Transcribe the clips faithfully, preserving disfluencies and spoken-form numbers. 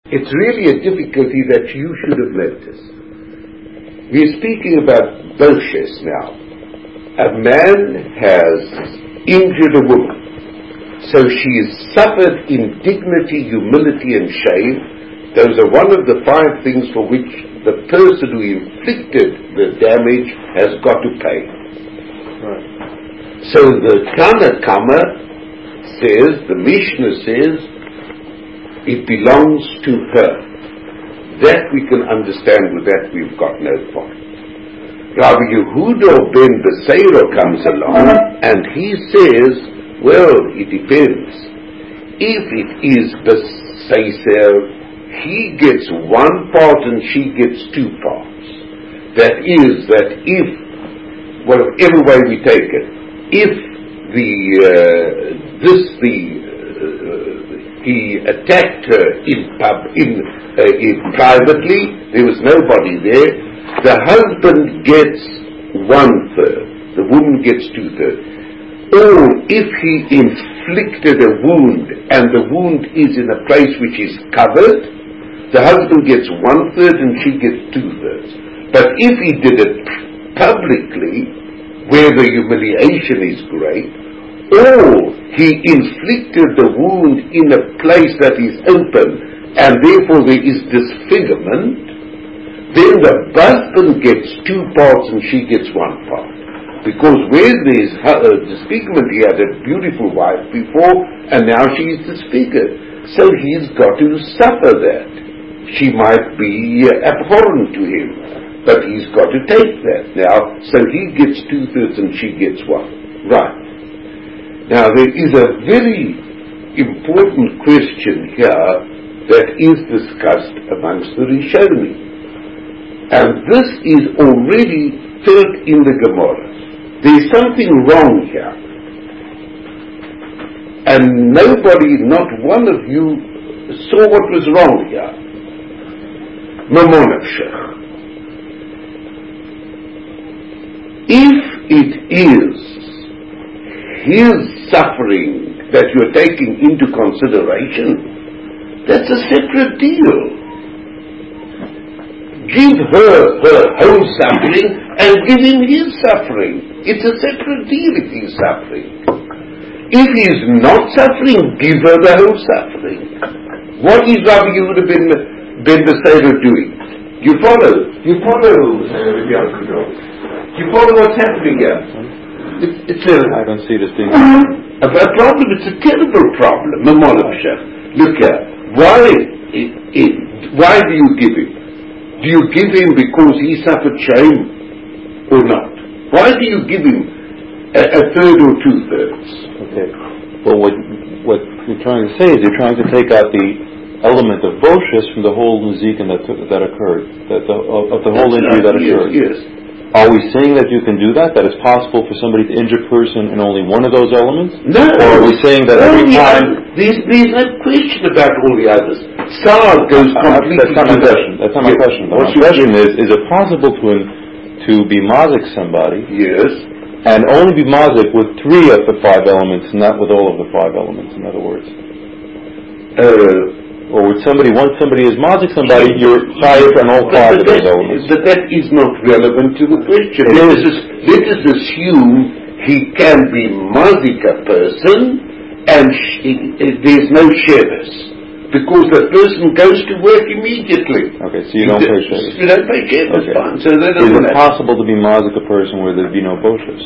It's really a difficulty that you should have noticed. We're speaking about Boshes now. A man has injured a woman, so she has suffered indignity, humility, and shame. Those are one of the five things for which the person who inflicted the damage has got to pay. Right. So the Tana Kama says, the Mishnah says, it belongs to her. That we can understand. With that we've got no point. Rabbi Yehuda ben Beseiro comes along and he says, well, it depends. If it is Beseiro, he gets one part and she gets two parts. That is, that if, whatever way we take it, if the, uh, this, the, uh, he attacked her in pub, in, uh, in privately, there was nobody there, the husband gets one third, the woman gets two thirds. Or if he inflicted a wound and the wound is in a place which is covered, the husband gets one third and she gets two thirds. But if he did it publicly, where the humiliation is great, or he inflicted the wound in a place that is open and therefore there is disfigurement, then the husband gets two parts and she gets one part. Because where there is uh, disfigurement, he had a beautiful wife before and now she is disfigured. So he's got to suffer that. She might be uh, abhorrent to him, but he's got to take that now. So he gets two thirds and she gets one. Right. Now there is a very important question here that is discussed amongst the Rishonim. And this is already felt in the Gemara. There's something wrong here. And nobody, not one of you, saw what was wrong here. Mamonavshech. If it is his suffering that you're taking into consideration, that's a separate deal. Give her her whole suffering and give him his suffering. It's a separate deal if he's suffering. If he is not suffering, give her the whole suffering. What is Rabbi Yehuda ben, ben Beseiro doing? You follow? You follow uh, You follow what's happening here? It, it's a, I don't see this being a, a problem. It's a terrible problem. Look here. Why, it, it, why do you give him? Do you give him because he suffered shame or not? Why do you give him a, a third or two thirds? Okay. Well, what what you're trying to say is you're trying to take out the element of Boshes from the whole Nezikin that that occurred, that the, of, of the whole That's injury right. that occurred. Yes, yes. Are we saying that you can do that? That it's possible for somebody to injure a person in only one of those elements? No. Or are we saying that no, every yeah, time... There's, there's no question about all the others. Saad goes completely... That's not my question. That's not my yes. question. My question is, is it possible to to be mazik somebody... Yes. And only be mazik with three of the five elements, not with all of the five elements, in other words? Uh... Or would somebody, once somebody is mazik somebody, you're fired on all five of those elements? But that is not relevant to the question. Let us, let us assume he can be mazik a person and sh- there's no shevis. Because the person goes to work immediately. Okay, so you don't pay shevis. You don't pay shevis, okay. fine. So that is it possible to be mazik a person where there'd be no boshes?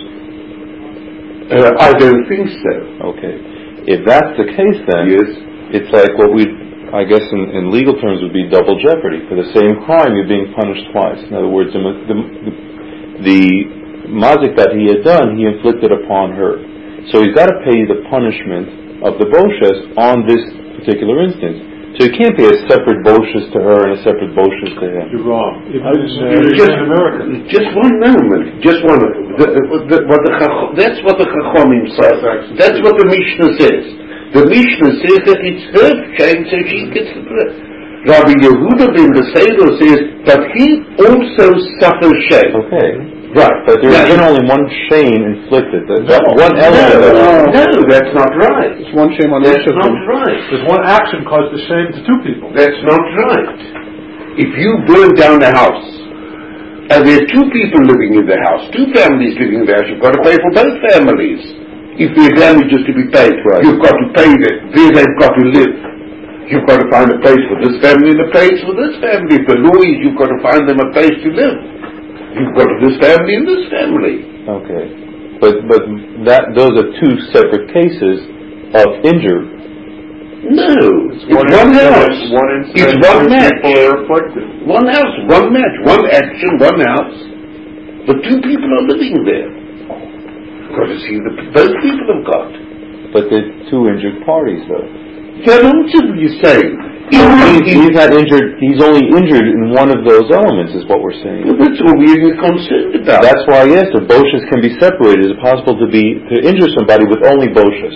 Uh, I don't think so. Okay. If that's the case then, yes. It's like what we I guess in, in legal terms would be double jeopardy. For the same crime, you're being punished twice. In other words, the, the, the mazik that he had done, he inflicted upon her. So he's got to pay the punishment of the boshes on this particular instance. So you can't pay a separate boshes to her and a separate boshes to him. You're wrong. It uh, was, uh, just, American. Just one moment. Just one moment. The, the, what the, that's what the Chachomim says. That's what the Mishnah says. The Mishnah says that it's her shame, so she gets the bread. Rabbi Yehuda ben Beseiro says, but he also suffers shame. Okay. Right. But there's no, been only one shame inflicted. That, No. one element. No, of no, that's not right. It's one shame on That's each of not them. right. There's one action caused the shame to two people. That's not right. If you burn down a house, and there are two people living in the house, two families living in the house, you've got to pay for both families. If there are damages to be paid, Right. you've got to pay them. Where they've got to live. You've got to find a place for this family and a place for this family. If the law is, you've got to find them a place to live. You've got this family and this family. Okay. But but that those are two separate cases of injury. No, it's, one one house. One instance It's one match. people are afflicted. One house, one match, one action, one house. But two people are living there. Got to see the both people have got. But they're two injured parties, though. That also you say. He, he's not injured. He's only injured in one of those elements, is what we're saying. That's all we're concerned about. That's why, yes, the boshas can be separated. Is it possible to be to injure somebody with only boshas?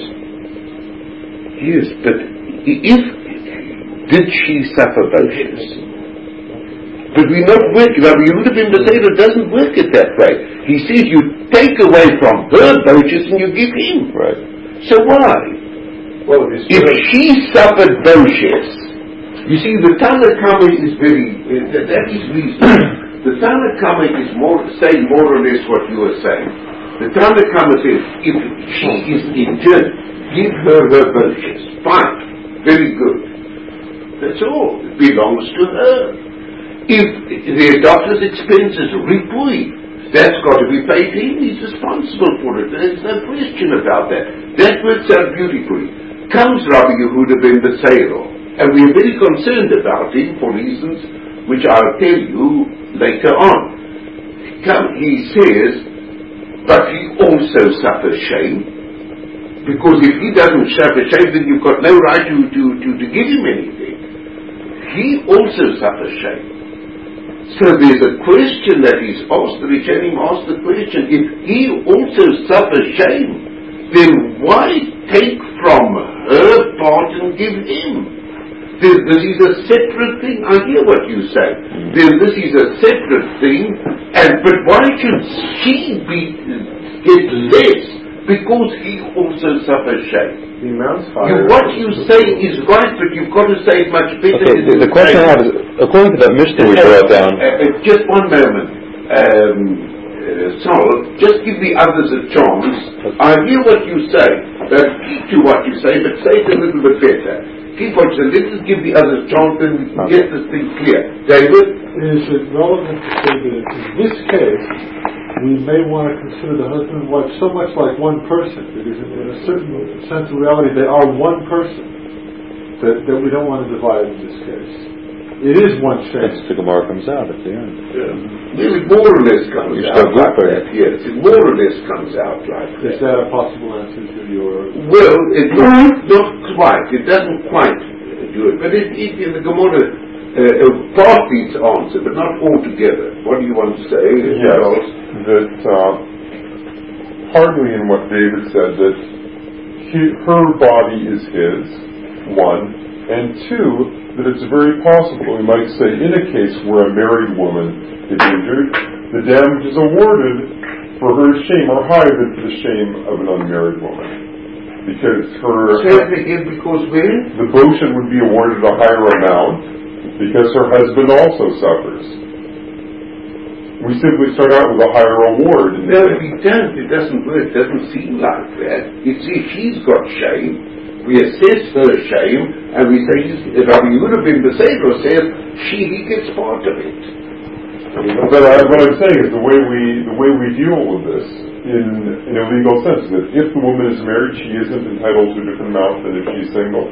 Yes, but if did she suffer boshas? But we're not working. Now, you would have been to say it doesn't work it that way. He says you take away from her boshas and you give him. Right. So why? Well, If she suffered boshas, you see, the Tanna Kama is very, uh, that, that is reasonable. The Tanna Kama is more, saying more or less what you are saying. The Tanna Kama says, if she is injured, give her her boshas. Fine. Very good. That's all. It belongs to her. If their doctor's expenses, ripui, that's got to be paid to him. He's responsible for it. There's no question about that. That works out beautifully. Comes Rabbi Yehuda ben Beseiro, and we are very concerned about him for reasons which I'll tell you later on. Come, he says, but he also suffers shame, because if he doesn't suffer shame, then you've got no right to, to, to, to give him anything. He also suffers shame. So there's a question that is asked, the Rishonim asked the question, if he also suffers shame, then why take from her part and give him? This, this is a separate thing. I hear what you say. Then this is a separate thing, and but why should she be get less? Because he also suffers shame. The amount's You, higher. what you say is right, but you've got to say it much better. Okay. than The, the you question say. I have is, according to that Mishnah we Uh, brought down. uh, uh, just one moment. Um, uh, Saul, just give the others a chance. I hear what you say. But keep to what you say, but say it a little bit better. Keep what you say. Let's just give the others a chance and we can get this thing clear. David? Is it relevant to say that in this case, we may want to consider the husband and wife so much like one person, because in a certain sense of reality, they are one person, that, that we don't want to divide in this case. It is one That's shame. the Gemara comes out at the end. Yeah. Well, it more or less comes You're out still like good, that. Yes, it more or less comes out like Is that. that a possible answer to your... Well, it not, not quite. It doesn't quite do it. But it, it in the Gemara, uh, uh, partly it's answered, but not altogether. What do you want to say? Yes, that uh, partly in what David said, that he, her body is his, one, and two, that it's very possible, we might say, in a case where a married woman is injured, the damage is awarded for her shame or higher than the shame of an unmarried woman. Because her... Say it again, because when? The boshan would be awarded a higher amount because her husband also suffers. We simply start out with a higher award. No, we don't. It doesn't work. It doesn't seem like that. You see, she's got shame. We assess her shame, and we say, if Rabbi Yehuda ben Beseiro says, she, he gets part of it. But I, what I'm saying is the way we the way we deal with this in in a legal sense is that if the woman is married, she isn't entitled to a different amount than if she's single.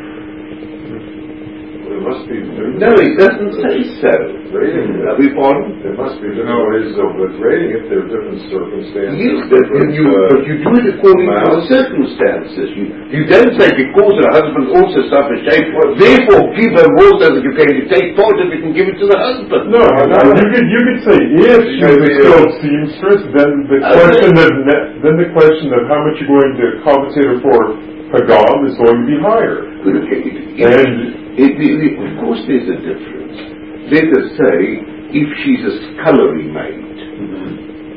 There must be No, it doesn't say so. rating. Are we pardon? There must be different ways of rating if there are different circumstances. Yes, but different, you, uh, but you do it according to the amounts. circumstances. You, you don't say because her husband also suffers shame, therefore give her more so that you can take part of it and give it to the husband. No, no, you could you could say if she was a skilled seamstress, then the Okay. question of ne- then the question of how much you're going to compensate her for Hagam is going to be higher. But okay, it, it, And it, it, of course there's a difference. Let us say, if she's a scullery maid,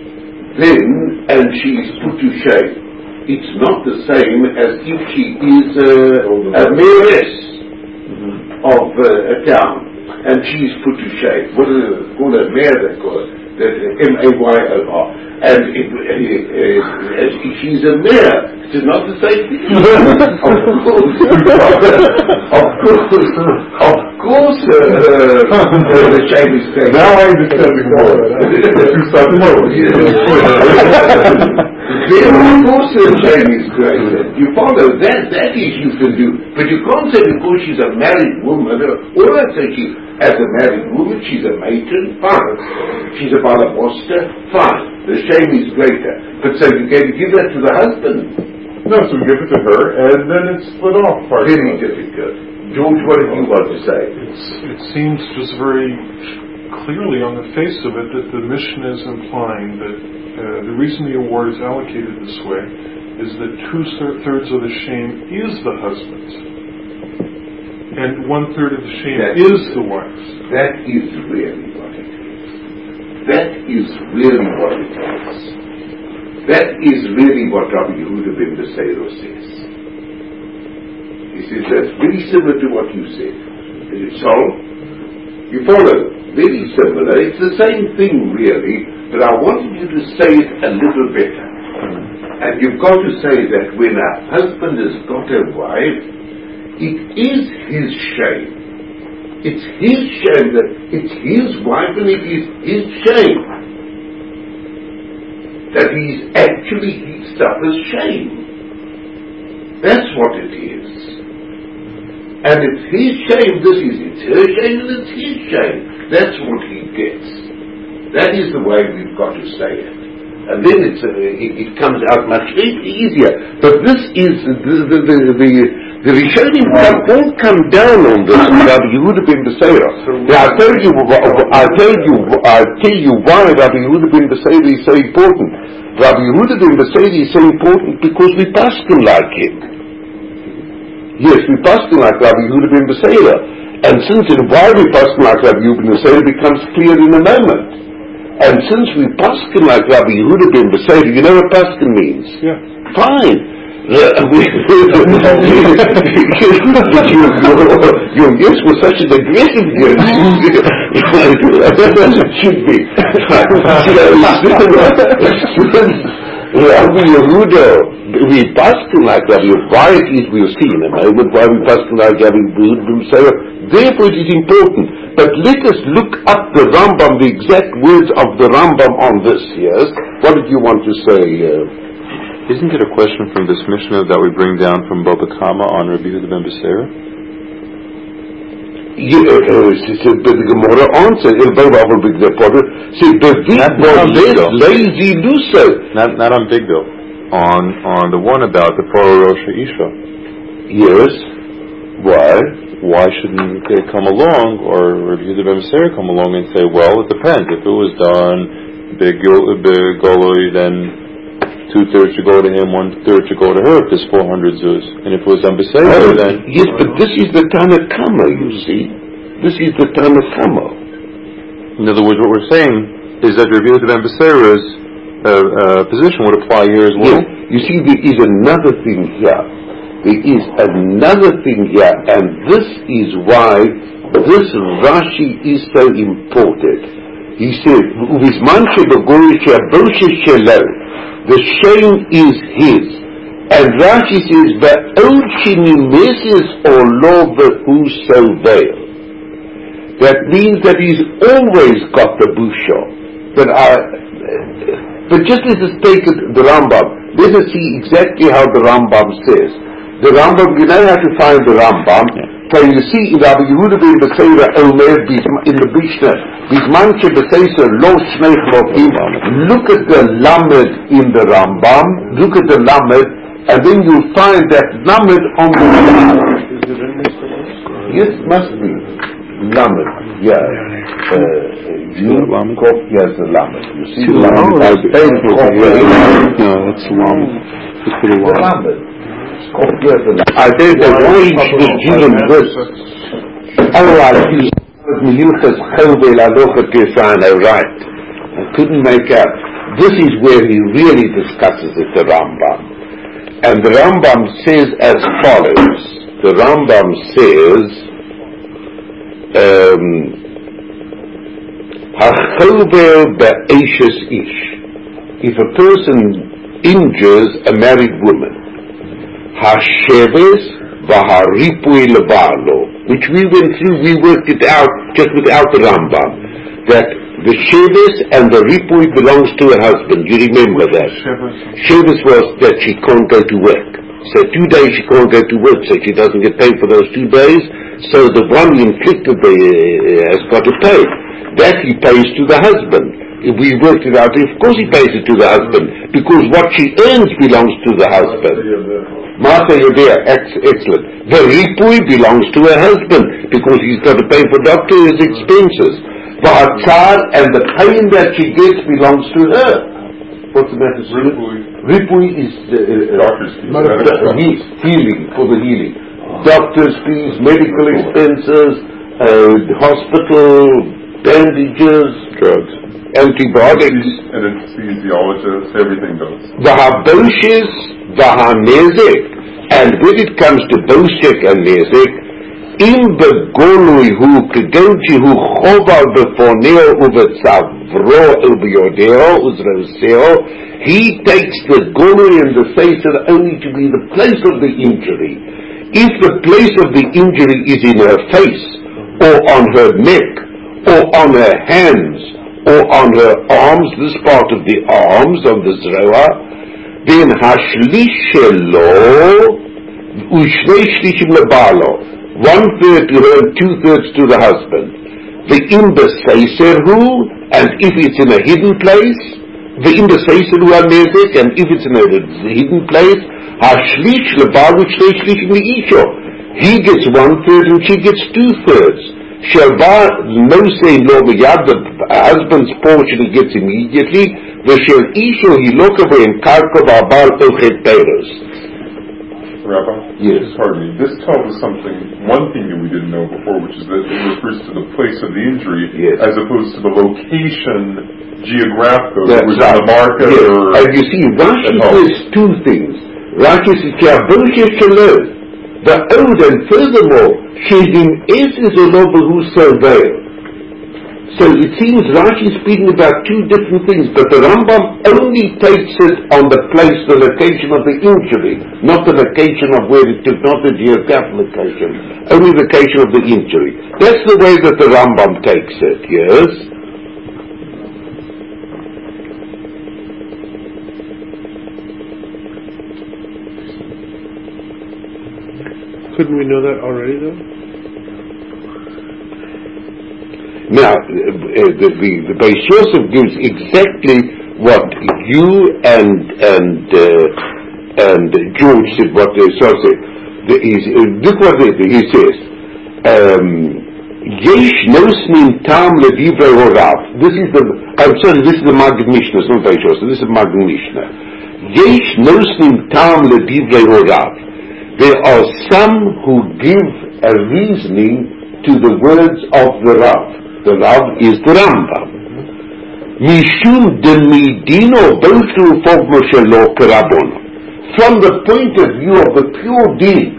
then, and she is put to shame. It's not the same as if she is uh, a mayoress of uh, a town, and she is put to shame. What is it called? A mayor, they call it. M A Y O R. And if, uh, uh, uh, she's a mayor. It's not the same thing. Of course. Of course. Of course, uh, uh, the shame is great. Now I understand the more. Then, of course, the shame is great. You follow that, that is you can do. But you can't say because she's a married woman, all I say she, as a married woman, she's a matron, fine. She's a balabosta, fine. The shame is greater. But so you can give that to the husband. No, so we give it to her, and then it's split off. Very difficult. George, what did you want to say? It's, it seems just very clearly on the face of it that the mission is implying that uh, the reason the award is allocated this way is that two-thirds of the shame is the husband's, and one-third of the shame that is the wife's. That is really what it is. That is really what it is. That is really what Rabbi Yehuda ben Beseiro says. He says that's very similar to what you said. So, you follow? Very similar. It's the same thing really, but I wanted you to say it a little better. And you've got to say that when a husband has got a wife, it is his shame. It's his shame that it's his wife and it is his shame that he's actually, he suffers shame. That's what it is. And it's his shame, this is it's her shame and it's his shame. That's what he gets. That is the way we've got to say it. And then it's, uh, it, it comes out much easier. But this is, the, the, the, the, the Rishonim come, all come down on this, Rabbi Yehuda ben Beseira. Now I'll tell you, I'll tell you, I'll tell you why Rabbi Yehuda ben Beseira is so important. Rabbi Yehuda ben Beseira is so important because we paskin like him. Yes, we paskin like Rabbi Yehuda ben Beseira. And since and why we paskin like Rabbi Yehuda ben Beseira becomes clear in a moment. And since we paskin like Rabbi Yehuda ben Beseira, you know what paskin means? Yeah. Fine. Uh, we, your yes was such an aggressive yes. As it should be. Rabbi Yehuda, we paskin like Rabbi Yehuda. Why it is we'll see in a moment why we paskin like Rabbi Yehuda. Therefore it is important. But let us look up the Rambam, the exact words of the Rambam on this. Yes. What did you want to say? Uh, Isn't it a question from this Mishnah that we bring down from Baba Kama on Rabbi Yehuda ben Beseira? Yeah, uh, the Gemara answered, lazy loser. Not not on Big Bill. On on the one about the Paro Rosh Isha. Yes. Why? Why shouldn't they come along, or Rabbi Yehuda ben Beseira come along and say, well, it depends. If it was done big Goloi, then two-thirds should go to him, one-third should go to her, if there's four hundred zuz. And if it was on Beseira, oh, then... Yes, but this is the Tanna Kama, you see. This is the Tanna Kama. In other words, what we're saying is that Rabbi Yehuda ben Beseira's uh, uh, position would apply here as well. Yes. You see, there is another thing here. There is another thing here, and this is why this Rashi is so important. He said, the shame is his. And Rashi says, Va'od shenimeses olo v'hu veil. That means that he's always got the busha. But I, but just let us take the Rambam. Let us see exactly how the Rambam says. The Rambam, you know how to find the Rambam. Can you see in Rabbi Yehuda ben Beseira Omer in the Mishnah, Bisman shebeseisa lo shnei chlotim. Look at the lamed in the Rambam. Look at the lamed, and then you'll find that lamed on the yes, must be lamed. Yeah, you yes, the lamed. You see the lamed. No, that's lamed. The lamed. I don't know why he should have given this. Otherwise, he's right. I couldn't make out. this is where he really discusses it, the Rambam. And the Rambam says as follows. The Rambam says, Hachover be'eshes ish. If a person injures a married woman, Hasheves v'haripui lebalo, which we went through, we worked it out just without the Rambam, that the Sheves and the Ripui belongs to her husband. You remember that? Sheves was that she can't go to work. So two days she can't go to work, so she doesn't get paid for those two days. So the one who inflicted the uh, has got to pay. That he pays to the husband. If we worked it out, of course he pays it to the husband, because what she earns belongs to the husband. Martha, you're there. Ex- excellent. The Ripui belongs to her husband, because he's got to pay for doctor's expenses. The Hatzar and the pain that she gets belongs to her. What's the matter? Ripui. Ripui is uh, doctor's fees. Uh, he, healing, for the healing. Doctor's fees, medical expenses, uh, hospital, bandages, drugs, antibiotics. An anesthesiologist, everything goes. The Haboshes, the Hanezek. And when it comes to Boshek and Nezek, אם בגולוי הוא כגון שהוא חובה בפונeo ובצווארו וביודעו וזרועו, he takes the golui and the sefer only to be the place of the injury. If the place of the injury is in her face, or on her neck, or on her hands, or on her arms, this part of the arms, on the zroa, then hashlish shelo ushnei shlishim lebalo. One third to her and two thirds to the husband. The imbesaiserhu, and if it's in a hidden place, the imbesaiserhu anezek, and if it's in a hidden place, hashlish lebalu shnei shlishim leisho. He gets one third and she gets two thirds. Shelba no say lo b'yad, the husband's portion he gets immediately. The shel isho he lokava in karko ba'abal ochet peiros. Rabbi? Yes. Pardon me. This tells us something, one thing that we didn't know before, which is that it refers to the place of the injury, yes, as opposed to the location geographical, that's which right. is the market yes. or... And you see, Rashi says two things. Rashi says, the old, and furthermore, Shedim Es is a noble who surveil. So it seems Rashi is speaking about two different things, but the Rambam only takes it on the place, the location of the injury, not the location of where it took, not the geographical location, only the location of the injury. That's the way that the Rambam takes it, yes? Couldn't we know that already, though? Now, uh, the, the, the Beis Yosef gives exactly what you and and uh, and George said, what they so said. The, uh, look what they, he says. Yesh nosnim tam ledivrei horav. This is the. I'm sorry. This is the Maggid Mishnah. It's not Beis Yosef. This is Maggid Mishnah. Yesh nosnim tam ledivrei horav. There are some who give a reasoning to the words of the Rav. The Rav is the Rambam. Mishum de midino boshru fogmo shelo karabon. From the point of view of the pure din,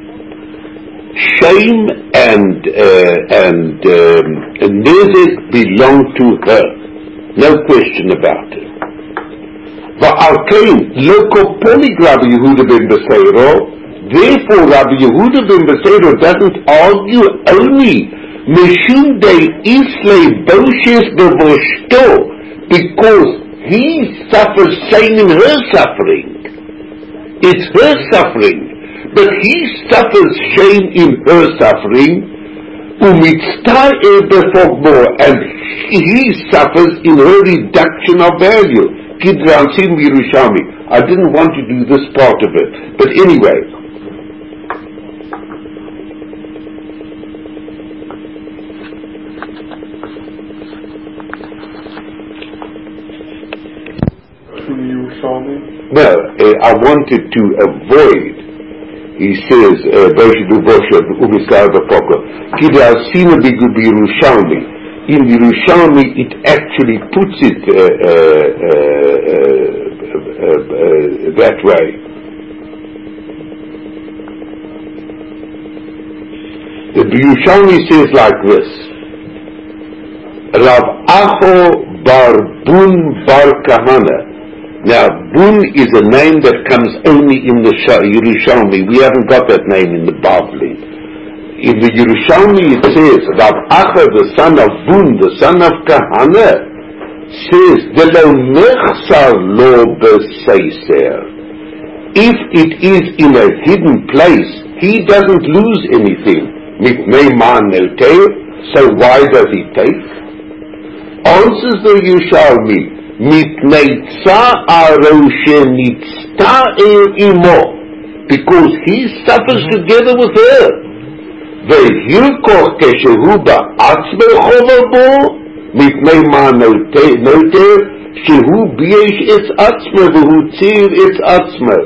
shame and uh, and um, nezek belong to her. No question about it. Va'alkein loko polig Rabbi Yehuda ben Beseiro. Therefore, Rabbi Yehuda ben Beseiro doesn't argue only Mishum de Islay Boshes Bevoshto, because he suffers shame in her suffering. It's her suffering, but he suffers shame in her suffering, umitzta'eh befogmo, and he suffers in her reduction of value. Kidransim Yerushalmi. I didn't want to do this part of it, but anyway. No, uh, I wanted to avoid, he says, Boshe Boshe, Umisar Bapoko, Kida Asina Bigu Birushalmi. In Yerushalmi, it actually puts it uh, uh, uh, uh, uh, that way. The Yerushalmi says like this: Rav Acho bar Bun bar Kahana. Now, Bun is a name that comes only in the Yerushalmi. We haven't got that name in the Bavli. In the Yerushalmi it says, Rav Acha, the son of Bun, the son of Kahana, says, Delo nechsar lo b'seiser. If it is in a hidden place, he doesn't lose anything. Mitnei man eltei, so why does he take? Answers the Yerushalmi, Mitnei tza'aro shenitzta'er imo, because he suffers together with her. Ve'hilkoch keshehu ba'atzme chova bo, mitnei ma noter, shehu b'yesh etz atzme v'hu tzir etz atzme.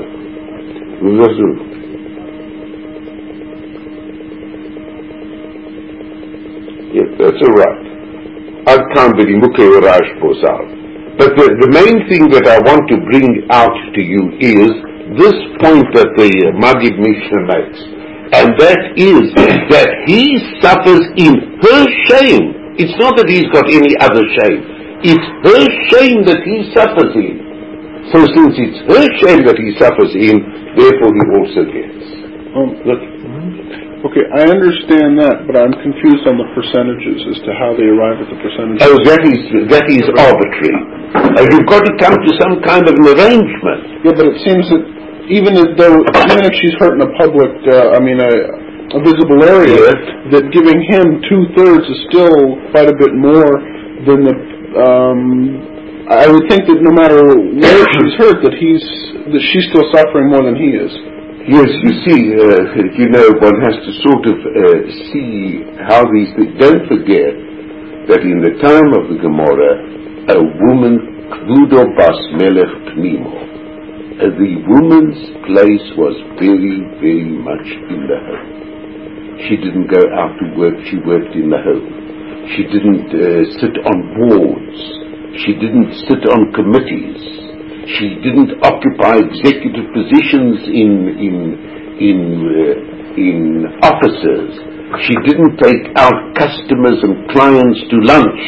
Yes, that's all right. Ad kan v'limukei rash posal. But the, the main thing that I want to bring out to you is this point that the Magid Mishnah makes. And that is that he suffers in her shame. It's not that he's got any other shame. It's her shame that he suffers in. So since it's her shame that he suffers in, therefore he also gets. Um, okay, I understand that, but I'm confused on the percentages as to how they arrive at the percentages. Oh, that is, that is arbitrary. Uh, you've got to come to some kind of an arrangement. Yeah, but it seems that even if though, even if she's hurt in a public, uh, I mean, a, a visible area, yes, that giving him two thirds is still quite a bit more than the. Um, I would think that no matter where she's hurt, that he's that she's still suffering more than he is. Yes, you see, uh, you know, one has to sort of uh, see how these things. Don't forget that in the time of the Gemara, a woman, Kvudo Bas Melech Pnimo, uh, the woman's place was very, very much in the home. She didn't go out to work, she worked in the home. She didn't uh, sit on boards. She didn't sit on committees. She didn't occupy executive positions in in in uh, in offices. She didn't take out customers and clients to lunch.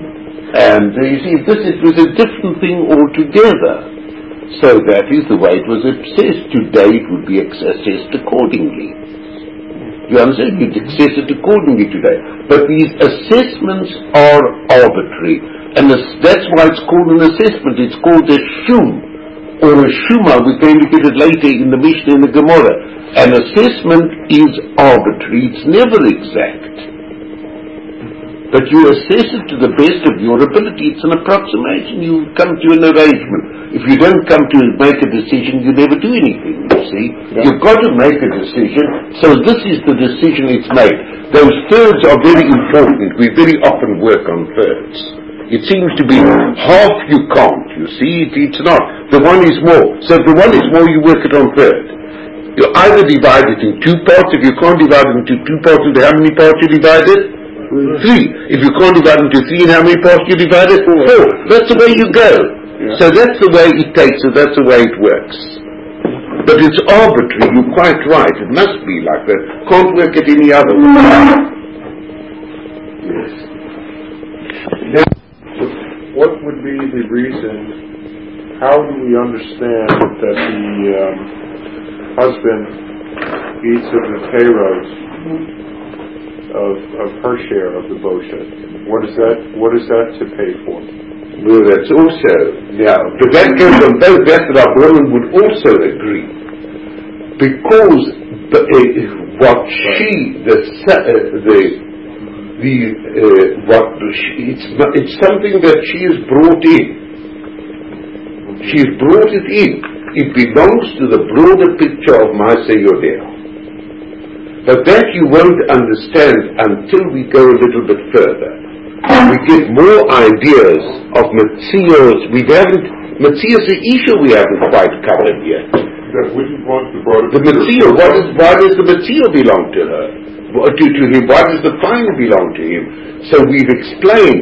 And uh, you see, this it was a different thing altogether. So that is the way it was assessed. Today it would be assessed accordingly. You understand? You'd assess it accordingly today. But these assessments are arbitrary. And that's why it's called an assessment. It's called a shum, or a shuma. We're going to get it later in the Mishnah and the Gemara. An assessment is arbitrary. It's never exact. But you assess it to the best of your ability. It's an approximation. You come to an arrangement. If you don't come to make a decision, you never do anything, you see. Yeah. You've got to make a decision. So this is the decision it's made. Those thirds are very important. We very often work on thirds. It seems to be half you can't, you see. It, it's not. The one is more. So if the one is more, you work it on third. You either divide it in two parts. If you can't divide it into two parts, into how many parts you divide it? Three. If you can't divide it into three, in how many parts you divide it? Four. Four. That's the way you go. Yeah. So that's the way it takes, so that's the way it works. But it's arbitrary, you're quite right. It must be like that. Can't work it any other way. Yes. Now, what would be the reason, how do we understand that the um, husband eats of the payros of, of her share of the boshet? What is that, what is that to pay for? Well, that's also, now, but that goes on both, that our woman would also agree. Because the, uh, what she, the, uh, the, the, uh, what she, it's, it's something that she has brought in. She has brought it in. It belongs to the broader picture of Maaseh Yodea. But that you won't understand until we go a little bit further. We get more ideas of Metzios. We haven't, Metzios Isha we haven't quite covered yet. That wouldn't want the broader The Metzio, what is, why does the Metzio belong to her? To, to him, why does the fine belong to him? So we've explained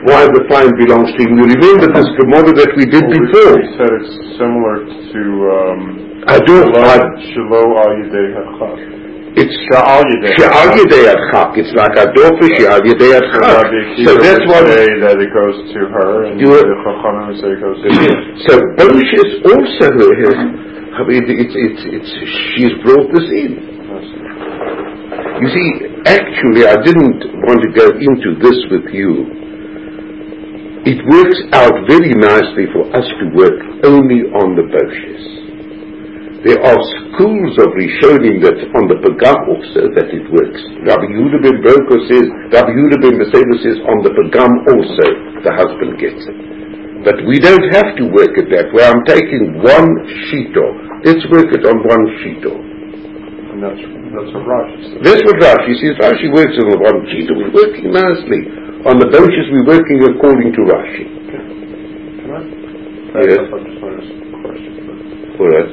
why the fine belongs to him. You remember this Gemara that we did well, before? We said it's similar to um, Shiloh al Yedei Hachak. It's Sha'al Yedei Hachak. It's like Adofa Sha'al Yedei Hachak. So that's why say that it goes to her, and the Chachamim say it goes to him. So Boshis also has. I mean, it's it's it's she's brought this in. You see, actually, I didn't want to go into this with you. It works out very nicely for us to work only on the Boshis. There are schools of Rishonim that on the Pagam also that it works. Rabbi Yehuda ben Broka says, Rabbi Yehuda ben Beseda says on the Pagam also the husband gets it. But we don't have to work it that way. I'm taking one shito. Let's work it on one shito. And that's, that's what Rashi says. That's what Rashi says. Rashi works on the one shito. We're working nicely. On the Boshis we're working according to Rashi. Okay. Can I? Yes. I just want to ask a question. For us.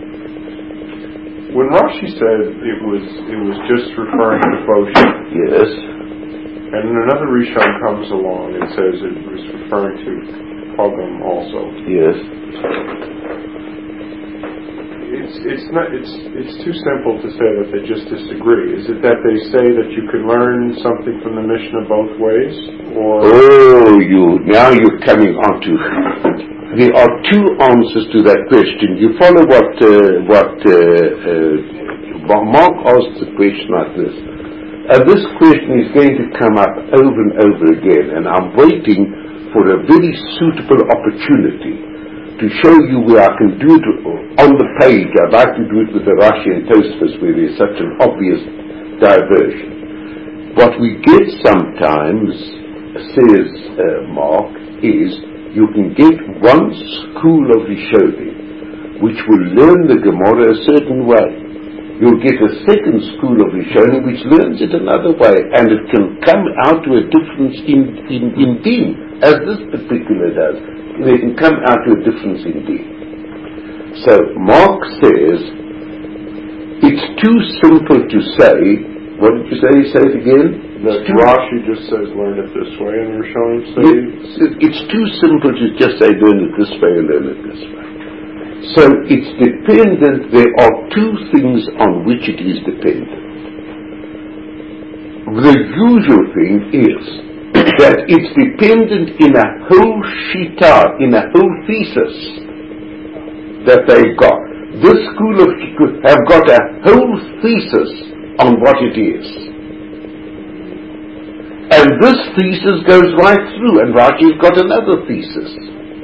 When Rashi said it was it was just referring to Boshis. Yes. And another Rishon comes along and says it was referring to Pagam also. Yes. It's it's not it's it's too simple to say that they just disagree. Is it that they say that you can learn something from the Mishnah both ways, or? Oh, you now you're coming on to. There are two answers to that question. You follow what uh, what uh, uh, Mark asked the question like this. And this question is going to come up over and over again, and I'm waiting for a very suitable opportunity to show you where I can do it on the page. I'd like to do it with the Rashi and Tosfos where there's such an obvious diversion. What we get sometimes, says uh, Mark, is you can get one school of Rishonim which will learn the Gemara a certain way. You'll get a second school of Rishonim which learns it another way, and it can come out to a difference in, in, in deen, as this particular does. They can come out to a difference in deen. So Mark says, it's too simple to say, what did you say? Say it again? That Rashi just says learn it this way, and Rishonim say... It's too simple to just say learn it this way and learn it this way. So it's dependent, there are two things on which it is dependent. The usual thing is that it's dependent in a whole shita, in a whole thesis that they've got. This school of Shikut have got a whole thesis on what it is. And this thesis goes right through, and Raji's got another thesis.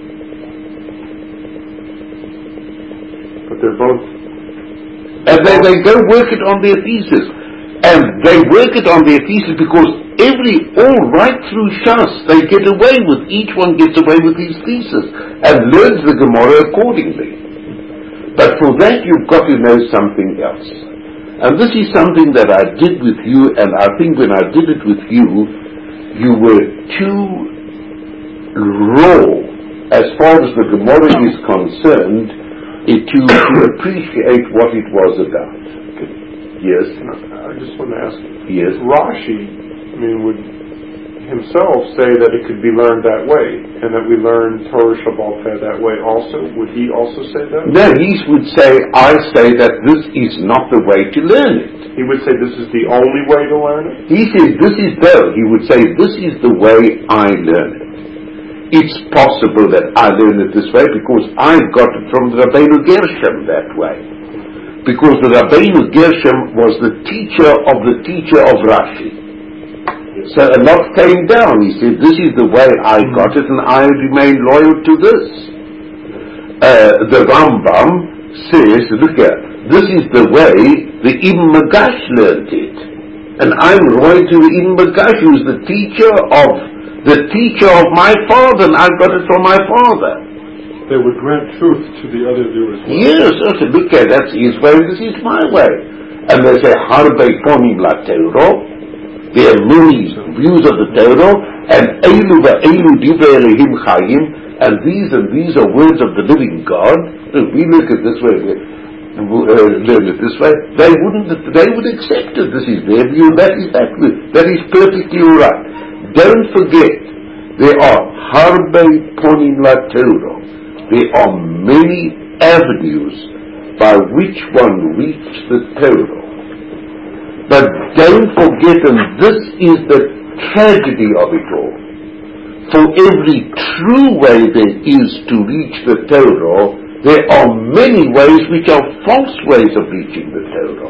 But they're both... And they, they go work it on their thesis. And they work it on their thesis because every, all right through Shas, they get away with, each one gets away with his thesis and learns the Gemara accordingly. But for that you've got to know something else. And this is something that I did with you, and I think when I did it with you, you were too raw as far as the Gemara is concerned it, to, to appreciate what it was about. Yes? I just want to ask, yes. Rashi, I mean, would himself say that it could be learned that way, and that we learn Torah Shabbat Peh that way also? Would he also say that? No, he would say, I say that this is not the way to learn it. He would say this is the only way to learn it? He says this is though. He would say this is the way I learn it. It's possible that I learn it this way because I got it from the Rabbeinu Gershom that way. Because the Rabbeinu Gershom was the teacher of the teacher of Rashi. So a lot came down. He said, this is the way I got it and I remain loyal to this. Uh, the Rambam says, look here, this is the way the Ibn Magash learned it. And I'm loyal to the Ibn Magash, who is the teacher of the teacher of my father, and I got it from my father. They would grant truth to the other viewers. Yes, okay, look here, that's his way, this is my way. And they say, Harbe Ponim La Torah. There are many views of the Torah, and Eilu ve'Eilu Divrei Elohim Chayim, and these and these are words of the living God. If we look at this way, uh, learn it this way, they wouldn't, they would accept it. This is their view, that is that view. That is perfectly all right. Don't forget There are harbe ponim laTorah. There are many avenues by which one reaches the Torah. But don't forget, and this is the tragedy of it all, for every true way there is to reach the Torah, there are many ways which are false ways of reaching the Torah.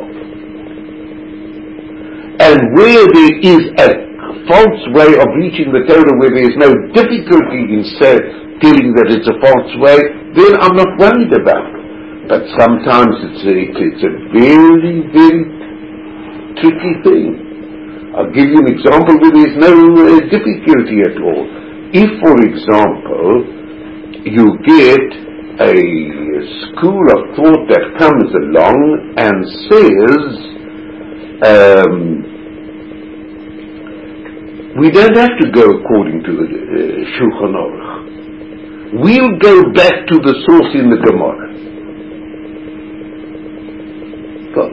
And where there is a false way of reaching the Torah, where there is no difficulty in say, telling that it's a false way, then I'm not worried about it. But sometimes it's a, it's a very, very tricky thing. I'll give you an example where there is no uh, difficulty at all. If, for example, you get a school of thought that comes along and says, um, we don't have to go according to the uh, Shulchan Aruch. We'll go back to the source in the Gemara. Well,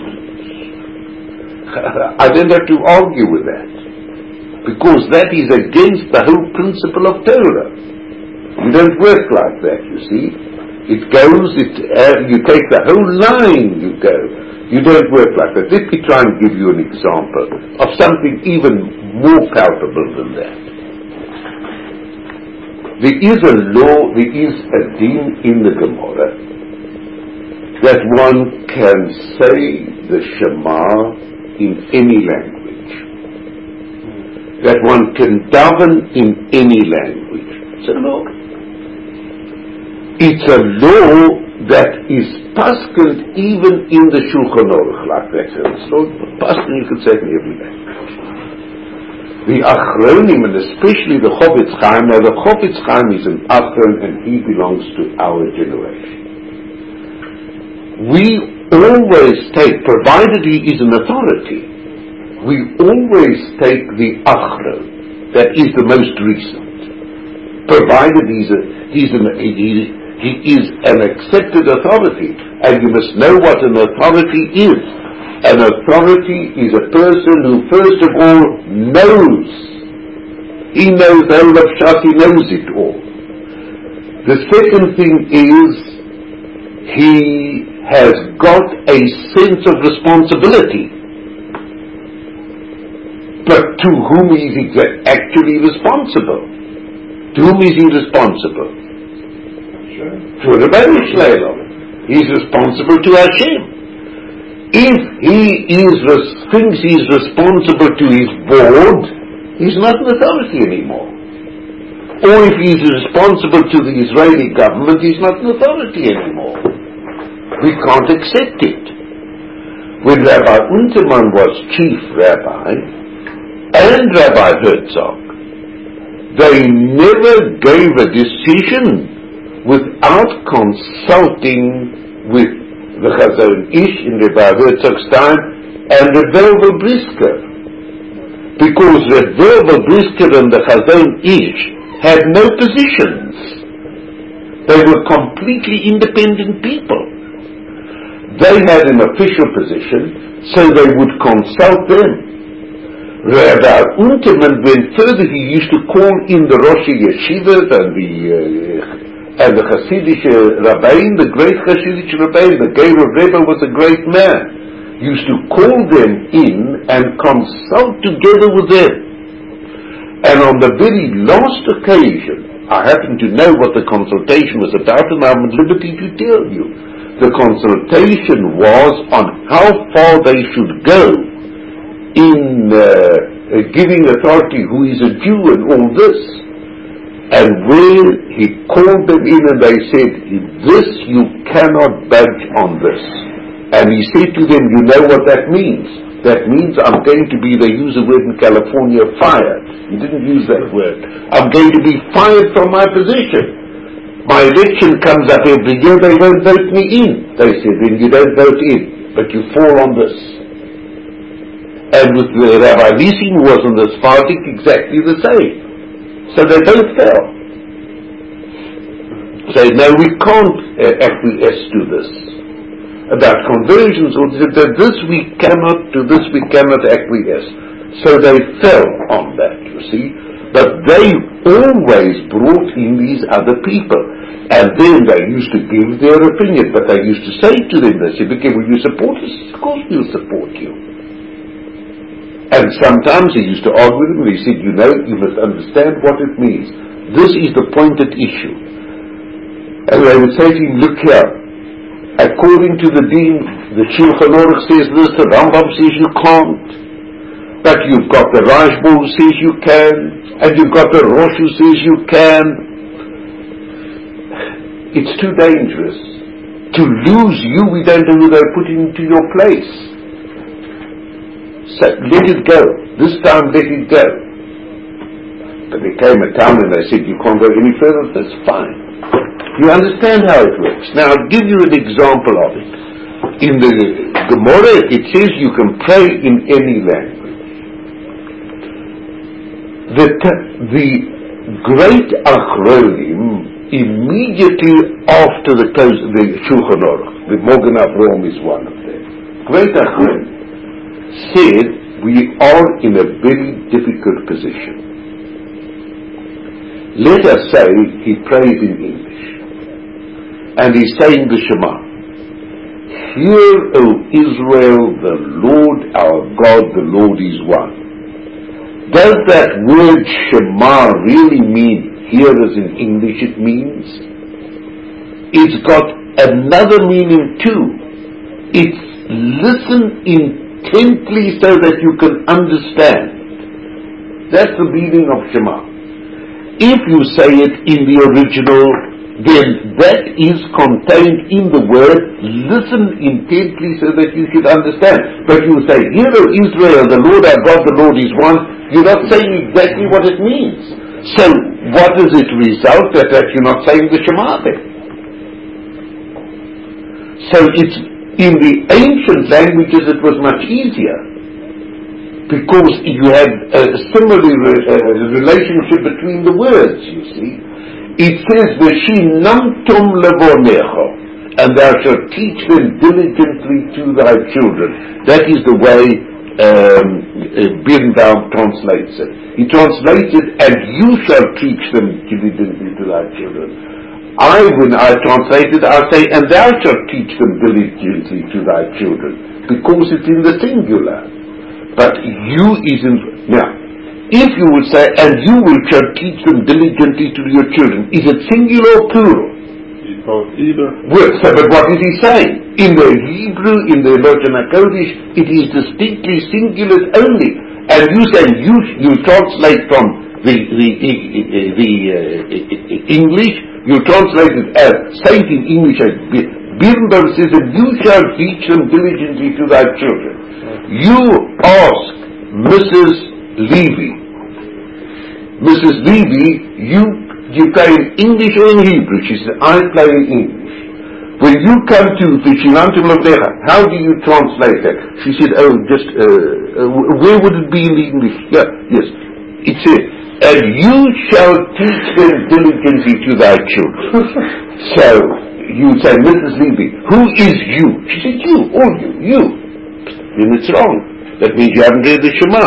I don't have to argue with that, because that is against the whole principle of Torah. You don't work like that, you see. It goes, it, uh, you take the whole line, you go. You don't work like that. Let me try and give you an example of something even more palpable than that. There is a law, there is a deen in the Gemara that one can say the Shema in any language. That one can daven in any language. It's a law. It's a law that is paskened even in the Shulchan Aruch like that. So it's not paskened, you could say it in every language. The Achronim, and especially the Chofetz Chaim, now the Chofetz Chaim is an Achron and he belongs to our generation. We always take, provided he is an authority, we always take the Achron that is the most recent, provided he's a, he's an, he, he is an accepted authority. And you must know what an authority is. An authority is a person who first of all knows. He knows the whole of Shas, he knows it all. The second thing is he has got a sense of responsibility. But to whom is he actually responsible? To whom is he responsible? To the Rebbeinu Shalom. He's responsible to Hashem. If he is thinks he's responsible to his board, he's not an authority anymore. Or if he's responsible to the Israeli government, he's not an authority anymore. We can't accept it. When Rabbi Unterman was chief rabbi, and Rabbi Herzog, they never gave a decision without consulting with the Chazon Ish in Rabbi Herzog's time and the Rebbe Brisker, because the Rebbe Brisker and the Chazon Ish had no positions. They were completely independent people. They had an official position, so they would consult them. Rabbi Unterman went further. He used to call in the Rosh Yeshivas and the uh, and the Hasidic Rabbein, the great Hasidic Rabbein, the Geir Rebbe was a great man. Used to call them in and consult together with them. And on the very last occasion, I happen to know what the consultation was about, and I'm at liberty to tell you. The consultation was on how far they should go in uh, giving authority who is a Jew and all this. And when he called them in and they said, this you cannot budge on this. And he said to them, you know what that means? That means I'm going to be, they use the word in California, fired. He didn't use that word. I'm going to be fired from my position. My election comes up every year, they won't vote me in. They said, then you don't vote in, but you fall on this. And with the Rabbi Nissim, who was on the Sephardic, exactly the same. So they both fell. Say, no, we can't uh, acquiesce to this. About conversions, or that this we cannot, to this we cannot acquiesce. So they fell on that, you see. But they always brought in these other people. And then they used to give their opinion, but they used to say to them, they said, okay, will you support us? Of course we'll support you. And sometimes he used to argue with them, and he said, you know, you must understand what it means. This is the point at issue. And they would say to him, look here, according to the Deen, the Shulchan Aruch says this, the Rambam says you can't. But you've got the Rashba who says you can, and you've got the Rosh who says you can. It's too dangerous. To lose you, we don't know who they're putting into your place. So let it go. This time let it go. But there came a time when they said you can't go any further. That's fine. You understand how it works. Now I'll give you an example of it. In the Gemara it says you can pray in any language. The, the great Achronim, immediately after the close of the Shulchan Aruch, the Mogen Avraham is one of them, great Achronim said we are in a very difficult position. Let us say he prays in English and he's saying the Shema. Hear, O Israel, the Lord our God, the Lord is one. Does that word Shema really mean here as in English it means? It's got another meaning too. It's listen intently so that you can understand. That's the meaning of Shema. If you say it in the original, then that is contained in the word listen intently so that you should understand. But you say, hear, O Israel, the Lord our God, the Lord is one. You're not saying exactly what it means. So what does it result that, that you're not saying the Shema then? So it's, in the ancient languages it was much easier, because you had a similar uh, relationship between the words, you see. It says, V'shinamtum levonecha, and thou shalt teach them diligently to thy children. That is the way um, uh, Birnbaum translates it. He translates it, and you shall teach them diligently to thy children. I, when I translate it, I say, and thou shalt teach them diligently to thy children, because it's in the singular. But you is in... Now, if you would say, and you will shall teach them diligently to your children, is it singular or plural? Either. Well, so, but what is he saying? In the Hebrew, in the Lashon HaKodesh, it is distinctly singular only. And you say, you you translate from the the, the uh, English, you translate it as, say it in English as, Birnbaum says that you shall teach them diligently to thy children. You ask Missus Levy, Missus Levy, you you play in English or in Hebrew? She said, I play in English. When you come to V'shinamtum levonecha, how do you translate that? She said, oh, just, uh, uh, where would it be in the English? Yeah, yes. It says, and you shall teach them diligently to thy children. So, you say, Missus Levy, who is you? She said, you, all you, you. Then it's wrong. That means you haven't read the Shema.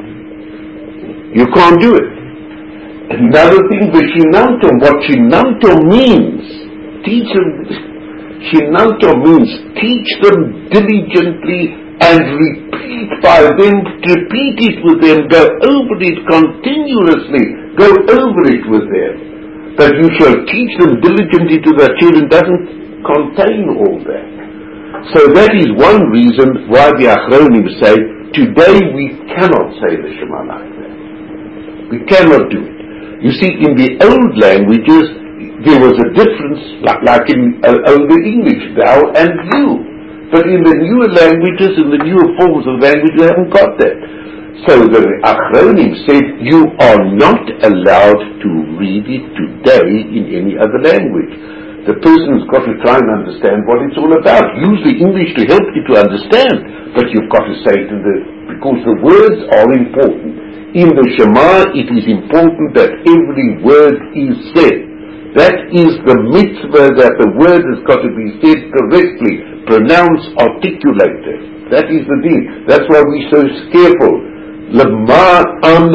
You can't do it. Another thing, V'shinamtum, what Shinamtum means, teach them, Shinamtum means teach them diligently and repeat by them, repeat it with them, go over it continuously, go over it with them. That you shall teach them diligently to their children doesn't contain all that. So that is one reason why the Achronim say, today we cannot say the Shema like that. We cannot do it. You see, in the old languages, there was a difference, like, like in uh, old English, thou and you. But in the newer languages, in the newer forms of language, you haven't got that. So the Achronim said, you are not allowed to read it today in any other language. The person's got to try and understand what it's all about. Use the English to help you to understand. But you've got to say to the, because the words are important. In the Shema, it is important that every word is said. That is the mitzvah, that the word has got to be said correctly, pronounced, articulated. That is the deed. That's why we're so careful. Lema'an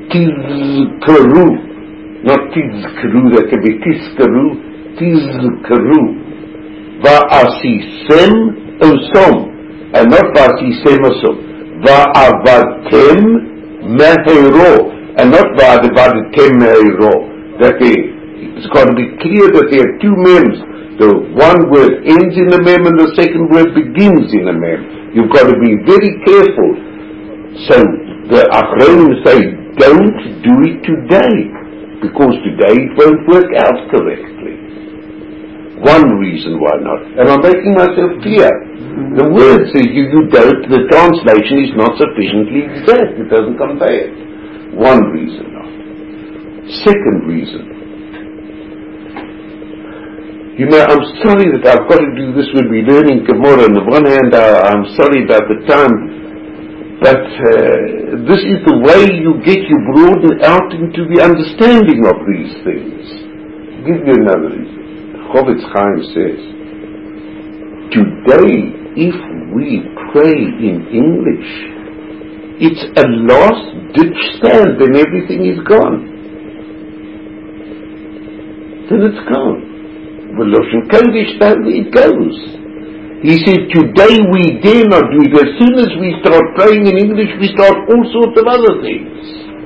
tizkaru, not tizkaru, that can be tizkaru, tizkaru, va'asisem osom, and not va'asisem osom, va'avatem mehero, and not va'avatem mehero. That they, it's got to be clear that there are two mems. The one word ends in a mem and the second word begins in a mem. You've got to be very careful. So the Achronim say, don't do it today, because today it won't work out correctly. One reason why not. Am I making myself clear? The word says you, you don't, the translation is not sufficiently exact. It doesn't convey it. One reason not. Second reason. You know, I'm sorry that I've got to do this when we're learning Gemara. On the one hand, I, I'm sorry about the time, but uh, this is the way you get you broaden out into the understanding of these things. I'll give you another reason. Chofetz Chaim says, today, if we pray in English, it's a last-ditch stand, then everything is gone. Then it's gone. Well, Lashon Kodesh, that's where it goes. He said, today we dare not do it. As soon as we start praying in English, we start all sorts of other things.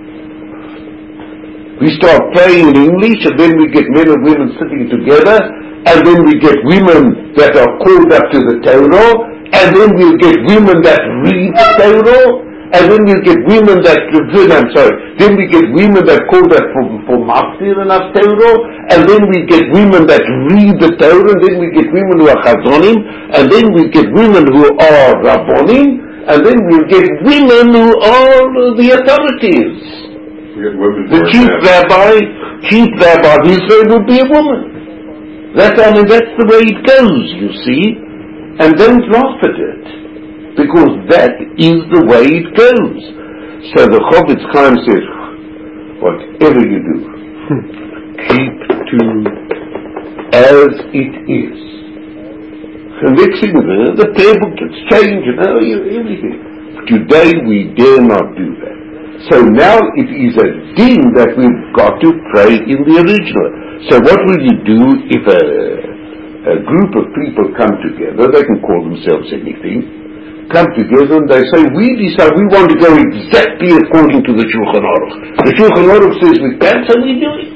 We start praying in English, and then we get men and women sitting together, and then we get women that are called up to the Torah, and then we'll get women that read the Torah, and then we'll get women that, I'm sorry, then we get women that call that for, for Maftir and Torah, and then we get women that read the Torah, and then we get women who are Chazonim, and then we get women who are Rabbonim, and then we'll get women who are the authorities. We get women the chief rabbi, chief rabbi of Israel would be a woman. That's, I mean, that's the way it goes, you see, and don't laugh at it, because that is the way it goes. So the Chofetz Chaim says, whatever you do, keep to as it is. And next thing, the table gets changed and everything. Today we dare not do that. So now it is a din that we've got to pray in the original. So what will you do if a, a group of people come together, they can call themselves anything, come together and they say, we decide we want to go exactly according to the Shulchan Aruch. The Shulchan Aruch says we can, so we do it.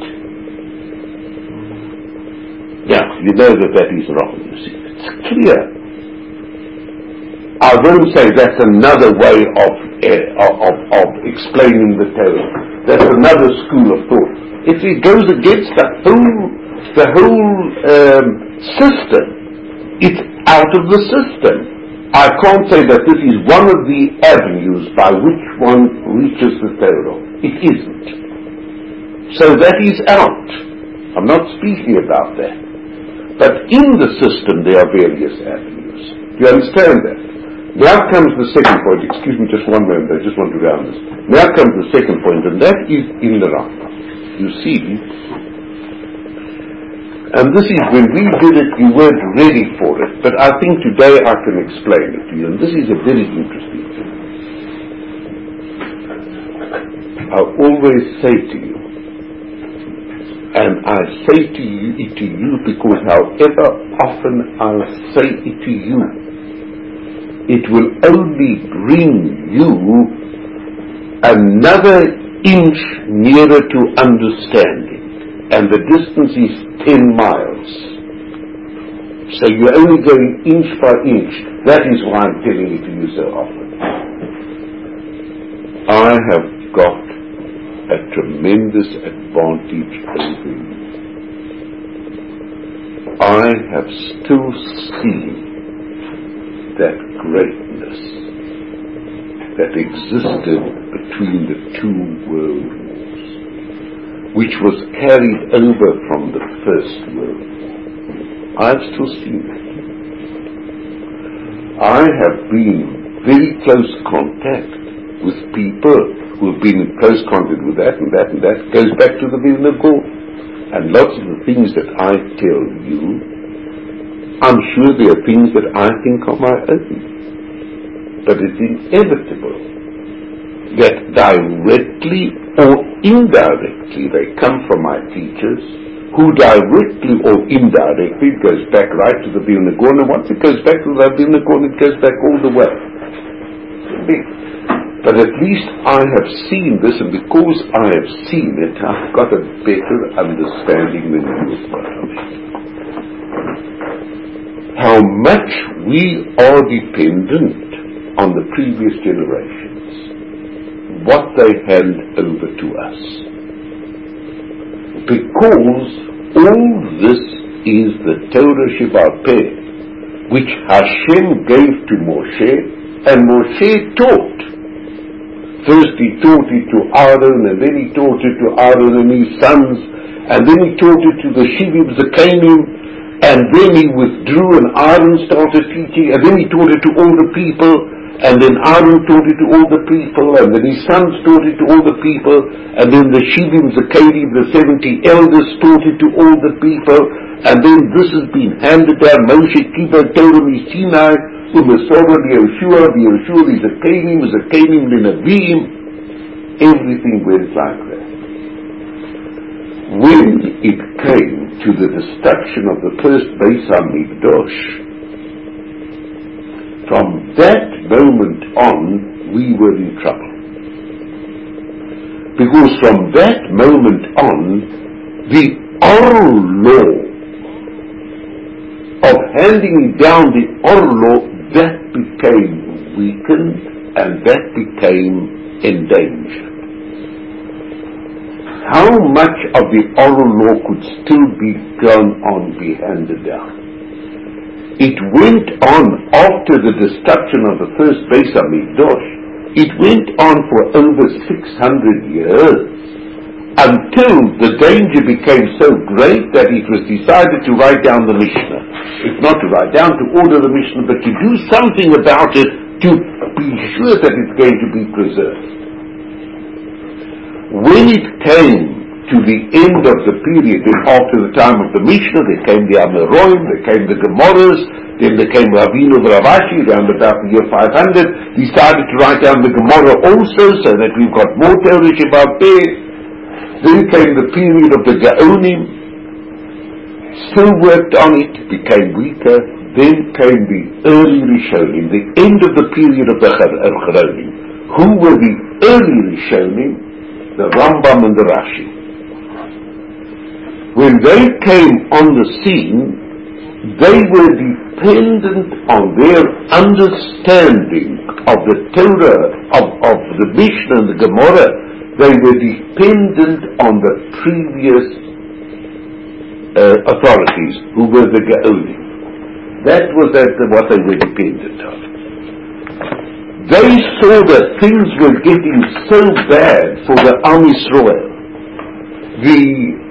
Yeah, you know that that is wrong, you see. It's clear. I won't say that's another way of, uh, of, of explaining the Torah. That's another school of thought. If it goes against the whole, the whole um, system, it's out of the system. I can't say that this is one of the avenues by which one reaches the Torah. It isn't. So that is out. I'm not speaking about that. But in the system there are various avenues. Do you understand that? Now comes the second point. Excuse me just one moment. I just want to round this. Now comes the second point, and that is in the Rambam. You see, and this is when we did it, you weren't ready for it, but I think today I can explain it to you, and this is a very interesting thing. I always say to you, and I say to you, it to you because however often I say it to you, it will only bring you another inch nearer to understanding. And the distance is ten miles. So you're only going inch by inch. That is why I'm telling it to you so often. I have got a tremendous advantage over you. I have still seen that greatness that existed between the two world wars, which was carried over from the First World War. I have still seen it. I have been in very close contact with people who have been in close contact with that and that and that. It goes back to the Vilna Gaon. And lots of the things that I tell you, I'm sure there are things that I think are my own. But it's inevitable that directly or indirectly they come from my teachers, who directly or indirectly, it goes back right to the Vilna Gaon, and once it goes back to the Vilna Gaon, it goes back all the way. But at least I have seen this, and because I have seen it, I've got a better understanding than you have got of it. How much we are dependent on the previous generations, what they hand over to us. Because all this is the Torah Sheba'al Peh, which Hashem gave to Moshe, and Moshe taught. First he taught it to Aaron, and then he taught it to Aaron and his sons, and then he taught it to the Shivim Zakanim, and then he withdrew and Aaron started teaching, and then he taught it to all the people, and then Aaron taught it to all the people, and then his sons taught it to all the people, and then the Shivim Zakanim, the seventy elders, taught it to all the people, and then this has been handed down, Moshe Kibbutz Torah Sinai, Umasora, the Yoshua, the Yoshua, the Zakanim, the Zakanim, the Nevi'im, everything went like that. When it came to the destruction of the first Beis HaMikdash, from that moment on, we were in trouble. Because from that moment on, the oral law of handing down the oral law, that became weakened and that became endangered. How much of the oral law could still be gone on, be handed down? It went on after the destruction of the first Beis HaMikdash. It went on for over six hundred years until the danger became so great that it was decided to write down the Mishnah. If not to write down, to order the Mishnah, but to do something about it to be sure that it's going to be preserved. When it came to the end of the period, then after the time of the Mishnah, there came the Amoraim, there came the Gemaras, then there came Rabbeinu of Rav Ashi, around about the year five hundred. He started to write down the Gemara also, so that we've got more Torah Sheba'al Peh. Then came the period of the Gaonim, still worked on it, became weaker. Then came the early Rishonim, the end of the period of the Chronim. Who were the early Rishonim? The Rambam and the Rashi. When they came on the scene, they were dependent on their understanding of the Torah, of, of the Mishnah and the Gemara. They were dependent on the previous uh, authorities, who were the Gaonim. That was that, what they were dependent on. They saw that things were getting so bad for the Am Yisrael. The,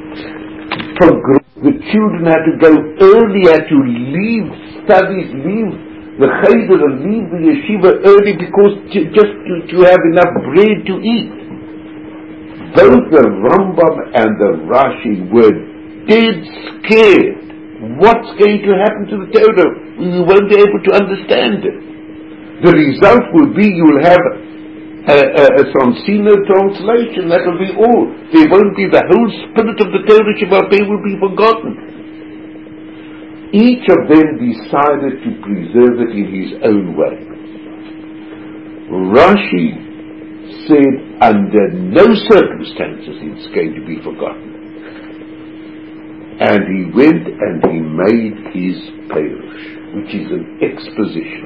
the children had to go early, had to leave studies, leave the cheder and leave the yeshiva early because to, just to, to have enough bread to eat. Both the Rambam and the Rashi were dead scared. What's going to happen to the Torah? We won't be able to understand it. The result will be you will have a, a, a Sonsino translation. That will be all. There won't be the whole spirit of the Torah Sheba'al Peh will be forgotten. Each of them decided to preserve it in his own way. Rashi said under no circumstances it's going to be forgotten. And he went and he made his Perush, which is an exposition.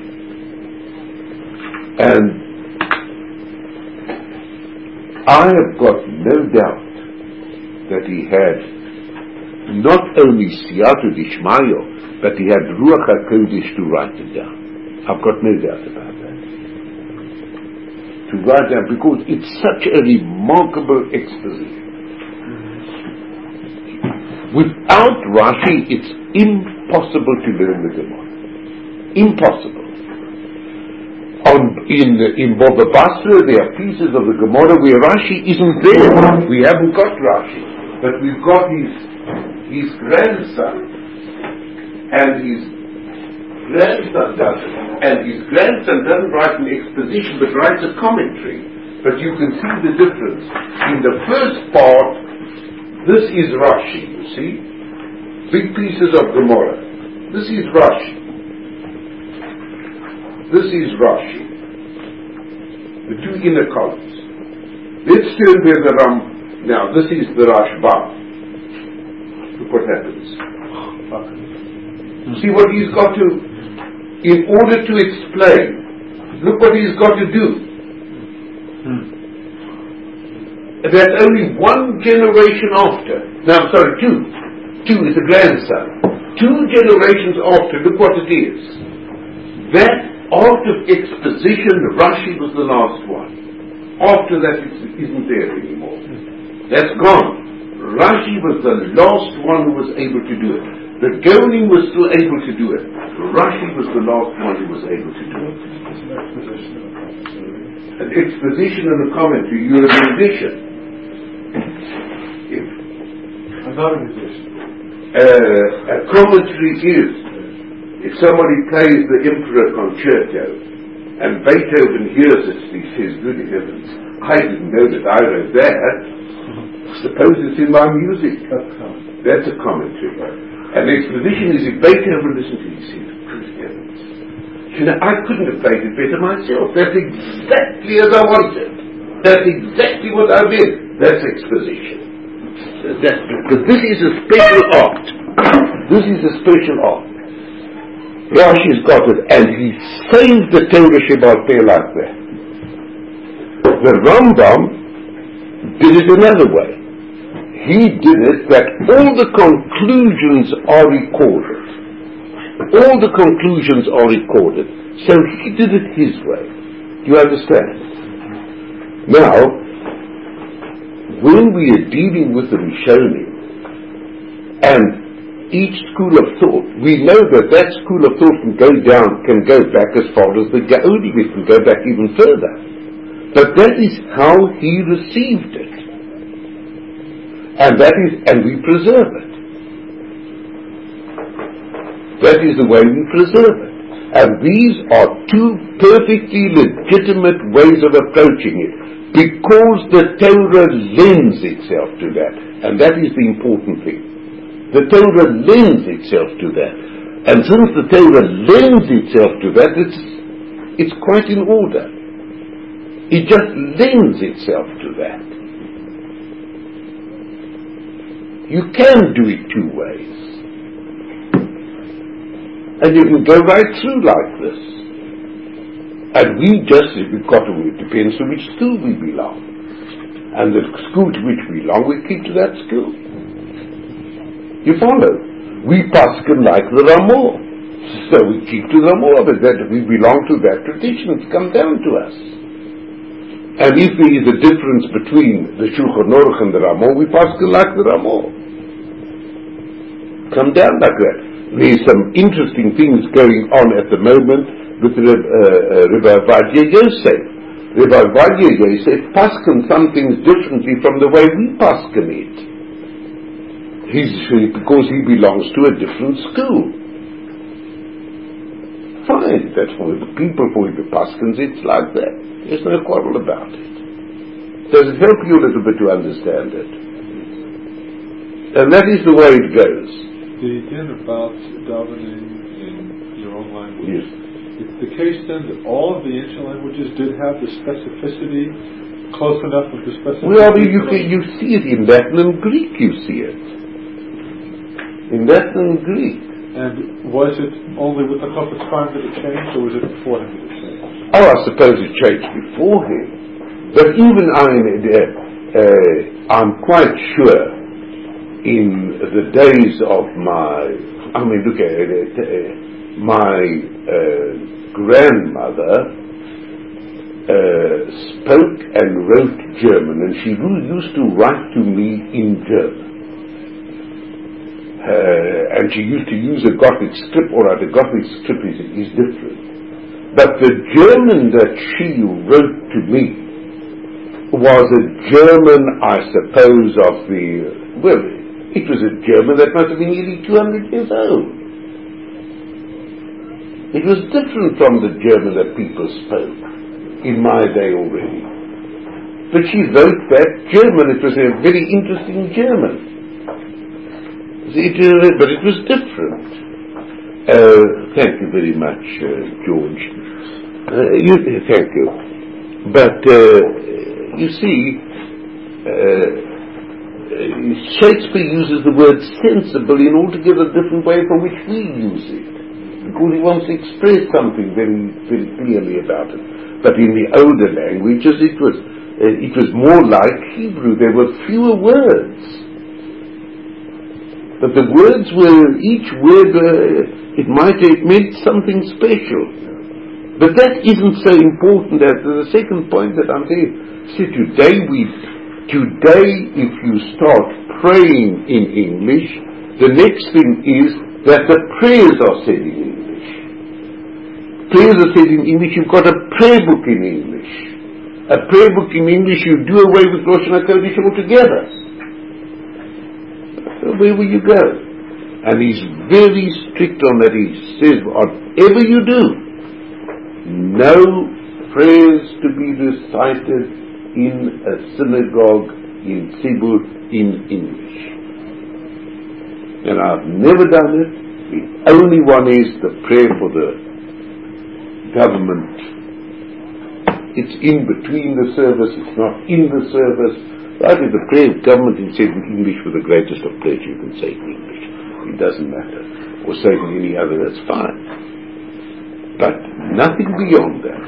And I have got no doubt that he had not only Siyata Dishmayo, but he had Ruach HaKodesh to write it down. I've got no doubt about that. To write down, because it's such a remarkable exposition. Without Rashi, it's impossible to learn the Gemara. Impossible. On, in in Baba Basra, there are pieces of the Gemara where Rashi isn't there. We haven't got Rashi, but we've got his his grandson, and his grandson does it. And his grandson doesn't write an exposition, but writes a commentary. But you can see the difference. In the first part, this is Rashi, you see? Big pieces of Gemara. This is Rashi. This is Rashi. The two inner columns. Let's turn where the Ram... Now, this is the Rashba. Look what happens. See what he's got to... In order to explain, look what he's got to do. Hmm. That's only one generation after. Now, sorry, two. Two is a grandson. Two generations after, look what it is. That art of exposition, Rashi was the last one. After that, it isn't there anymore. That's gone. Rashi was the last one who was able to do it. The Gaonim was still able to do it. Rashi was the last one who was able to do it. An exposition and a commentary. You're a musician. If I'm not a musician. Uh, a commentary is, if somebody plays the Emperor Concerto and Beethoven hears it, he says, good heavens, I didn't know that I wrote that. Suppose it's in my music. That's a commentary. An exposition is if Beethoven listens to it, he says, good heavens. You know, I couldn't have played it better myself. That's exactly as I wanted. That's exactly what I meant. That's exposition. That's because this is a special art. This is a special art. Rashi's got it, and he saved the Torah Shebaal Peh like that. The Rambam did it another way. He did it that all the conclusions are recorded. All the conclusions are recorded. So he did it his way. Do you understand? Now, when we are dealing with the Rishonim and each school of thought, we know that that school of thought can go down, can go back as far as the Gaonim, it can go back even further. But that is how he received it. And that is, and we preserve it. That is the way we preserve it. And these are two perfectly legitimate ways of approaching it, because the Torah lends itself to that. And that is the important thing. The Torah lends itself to that. And since the Torah lends itself to that, it's, it's quite in order. It just lends itself to that. You can do it two ways. And you can go right through like this. And we just, we've got to, it depends on which school we belong. And the school to which we belong, we keep to that school. You follow? We paskin like the Ramah. So we keep to the Ramah, but that we belong to that tradition. It's come down to us. And if there is a difference between the Shulchan Aruch and the Ramah, we paskin like the Ramah. Come down like that. There's some interesting things going on at the moment with Reb, uh, uh, Rabbi Ovadia Yosef. Rabbi Ovadia Yosef paskin some things differently from the way we paskin it. He's, because he belongs to a different school. Fine, that's why the people for the paskins, it's like that. There's no quarrel about it. Does it help you a little bit to understand it? And that is the way it goes. The din about davening in your own language. Yes. It's the case then that all of the ancient languages did have the specificity, close enough of the specificity. Well, you, you see it in Latin and Greek, you see it. In Latin and Greek. And was it only with the Chofetz Chaim that it changed, or was it before him that it changed? Oh, I suppose it changed before him. But even I, uh, uh, I'm quite sure in the days of my, I mean, look at it, uh, my uh, grandmother uh, spoke and wrote German, and she used to write to me in German. Uh, and she used to use a Gothic script. All right, a Gothic script is, is different. But the German that she wrote to me was a German, I suppose, of the, well, it was a German that must have been nearly two hundred years old. It was different from the German that people spoke in my day already. but she wrote that German. It was a very interesting German. It, uh, but it was different. Uh, thank you very much, uh, George. Uh, you, thank you. But, uh, you see, uh, Shakespeare uses the word sensible in altogether different way from which we use it, because he wants to express something very, very clearly about it. But in the older languages, it was uh, it was more like Hebrew. There were fewer words, but the words were each word uh, it might it meant something special. But that isn't so important as the second point that I'm saying. See, today we. Today, if you start praying in English, the next thing is that the prayers are said in English. Prayers are said in English. You've got a prayer book in English. A prayer book in English, you do away with Rosh HaKodesh altogether. So where will you go? And he's very strict on that. He says, whatever you do, no prayers to be recited in a synagogue in Tzibur in English. And I've never done it. The only one is the prayer for the government. It's in between the service, it's not in the service. Right, if the prayer of government is said in English with the greatest of pleasure, you can say it in English. It doesn't matter. Or say it in any other, that's fine. But nothing beyond that.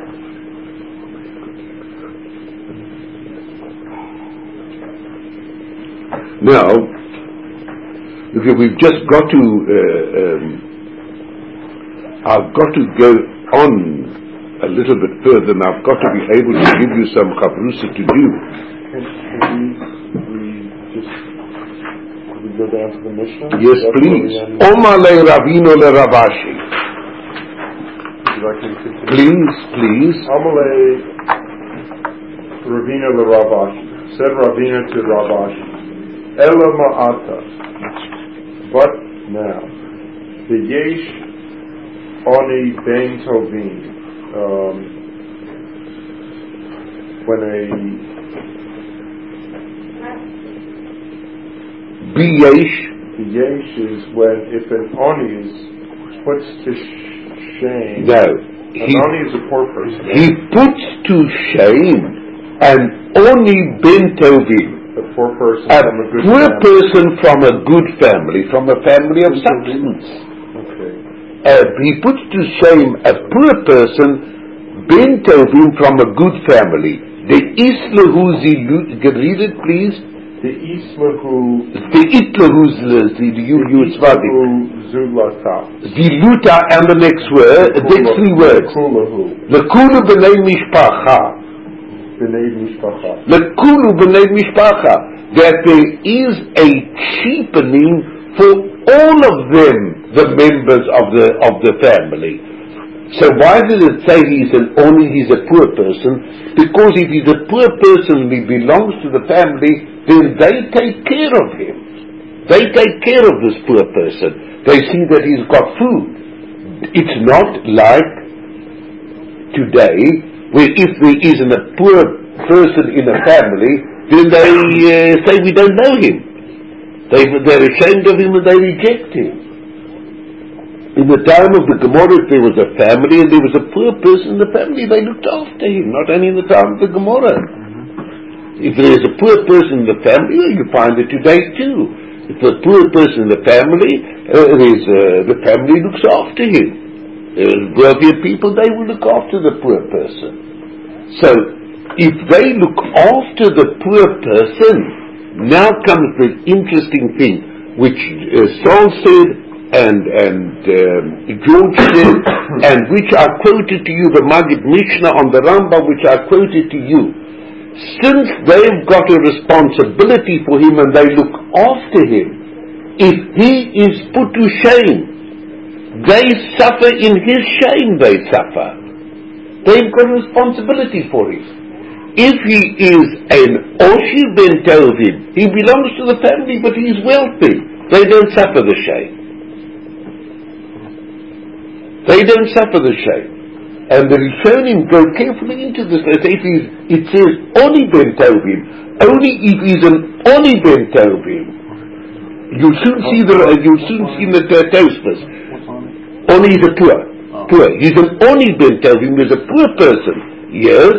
Now, okay, we've just got to, uh, um, I've got to go on a little bit further, and I've got to be able to give you some chavrusa to do. Can, can we, we just can we go down to the Mishnah? Yes, please. Omar le Ravino le Ravashi. Would you like me to continue? Please, please. Omar le Ravino le Ravashi. Said Ravina to Ravashi. Ela ma'ata, but now, the yesh oni ben tovim, um, when a Biyesh. The yesh is when if an oni is puts to sh- shame. No, an he, oni is a poor person. He puts to shame an oni ben tovim. A poor person A from a good poor family. person from a good family, from a family of substance. Okay. Uh, he puts to shame a poor person, ben tovim, from a good family. The islahu zilut, read it please. The islahu. The itlahu zilut, you you svadi. Zulata. Ziluta and the next word, the next three words. The kulu b'nei mishpacha. Lekulu b'nei mishpacha, that there is a cheapening for all of them, the members of the of the family. So why did it say he's an only he's a poor person? Because if he's a poor person and he belongs to the family, then they take care of him. They take care of this poor person. They see that he's got food. It's not like today, where if there isn't a poor person in a family, then they uh, say we don't know him. They, they're ashamed of him and they reject him. In the time of the Gemara, if there was a family and there was a poor person in the family, they looked after him, not only in the time of the Gemara. Mm-hmm. If there is a poor person in the family, well, you find it today too. If a poor person in the family, uh, there's, uh, the family looks after him. Uh, wealthier people, they will look after the poor person. So, if they look after the poor person, now comes the interesting thing, which uh, Saul said, and and um, George said, and which I quoted to you, the Maggid Mishnah on the Rambam, which I quoted to you. Since they've got a responsibility for him and they look after him, if he is put to shame, they suffer in his shame, they suffer. They've got a responsibility for him. If he is an Oshi ben Tovim, he belongs to the family but he's wealthy, they don't suffer the shame. They don't suffer the shame. And the Rishonim go carefully into this. It, is, it says Oni ben Tovim. Only if he's an Oni ben Tovim. You'll soon see the you'll soon see the Tosfos. Oni is a poor. Poor. He's an Oni ben Tovim. He's a poor person. Yes.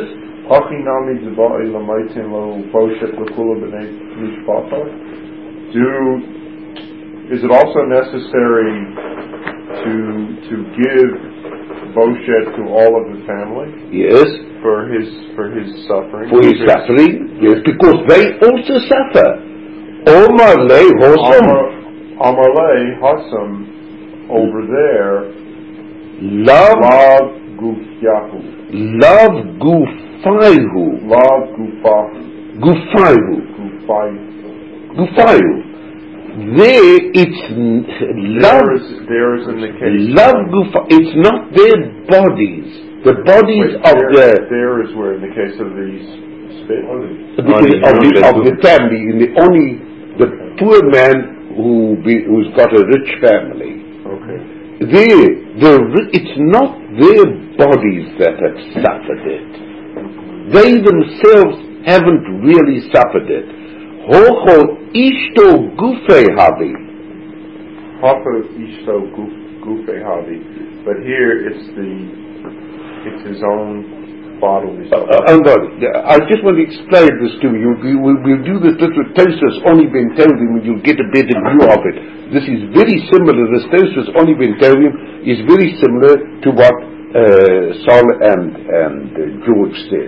Do is it also necessary to to give Boshet to all of the family? Yes. For his for his suffering. For his suffering, yes, because they also suffer. Omar le Hossam. Omar le Hossam over there. Love Love Gufyahu. Love Gufayhu. Love Gufahu. Gufayhu. Gufayu. Gufayhu. There, it's love. There is, there is in the case. Love Gufa. It's not their bodies. The bodies Wait, of there, the. There is where in the case of the spit. Of the, of, the, of the family, in the only the poor man who be, who's got a rich family. Okay. There, the it's not their bodies that have suffered it. They themselves haven't really suffered it. Hocho ishto gufe havi. Hocho ishto gufe havi. But here it's the it's his own bodily Uh, uh, body. I just want to explain this to you. We, we, we'll do this with Tosfos only ben Tovim, and you'll get a better view of it. This is very similar. This Tosfos only ben Tovim is very similar to what uh, Sol and and uh, George said.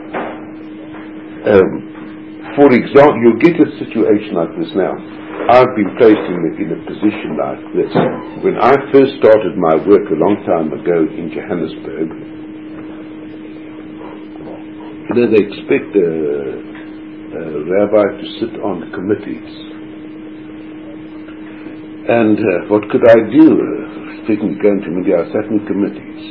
Um, For example, you'll get a situation like this now. I've been placed in a, in a position like this. When I first started my work a long time ago in Johannesburg, you know, they expect a, a rabbi to sit on committees. And uh, what could I do? Uh, speaking of going to media, I sat in committees.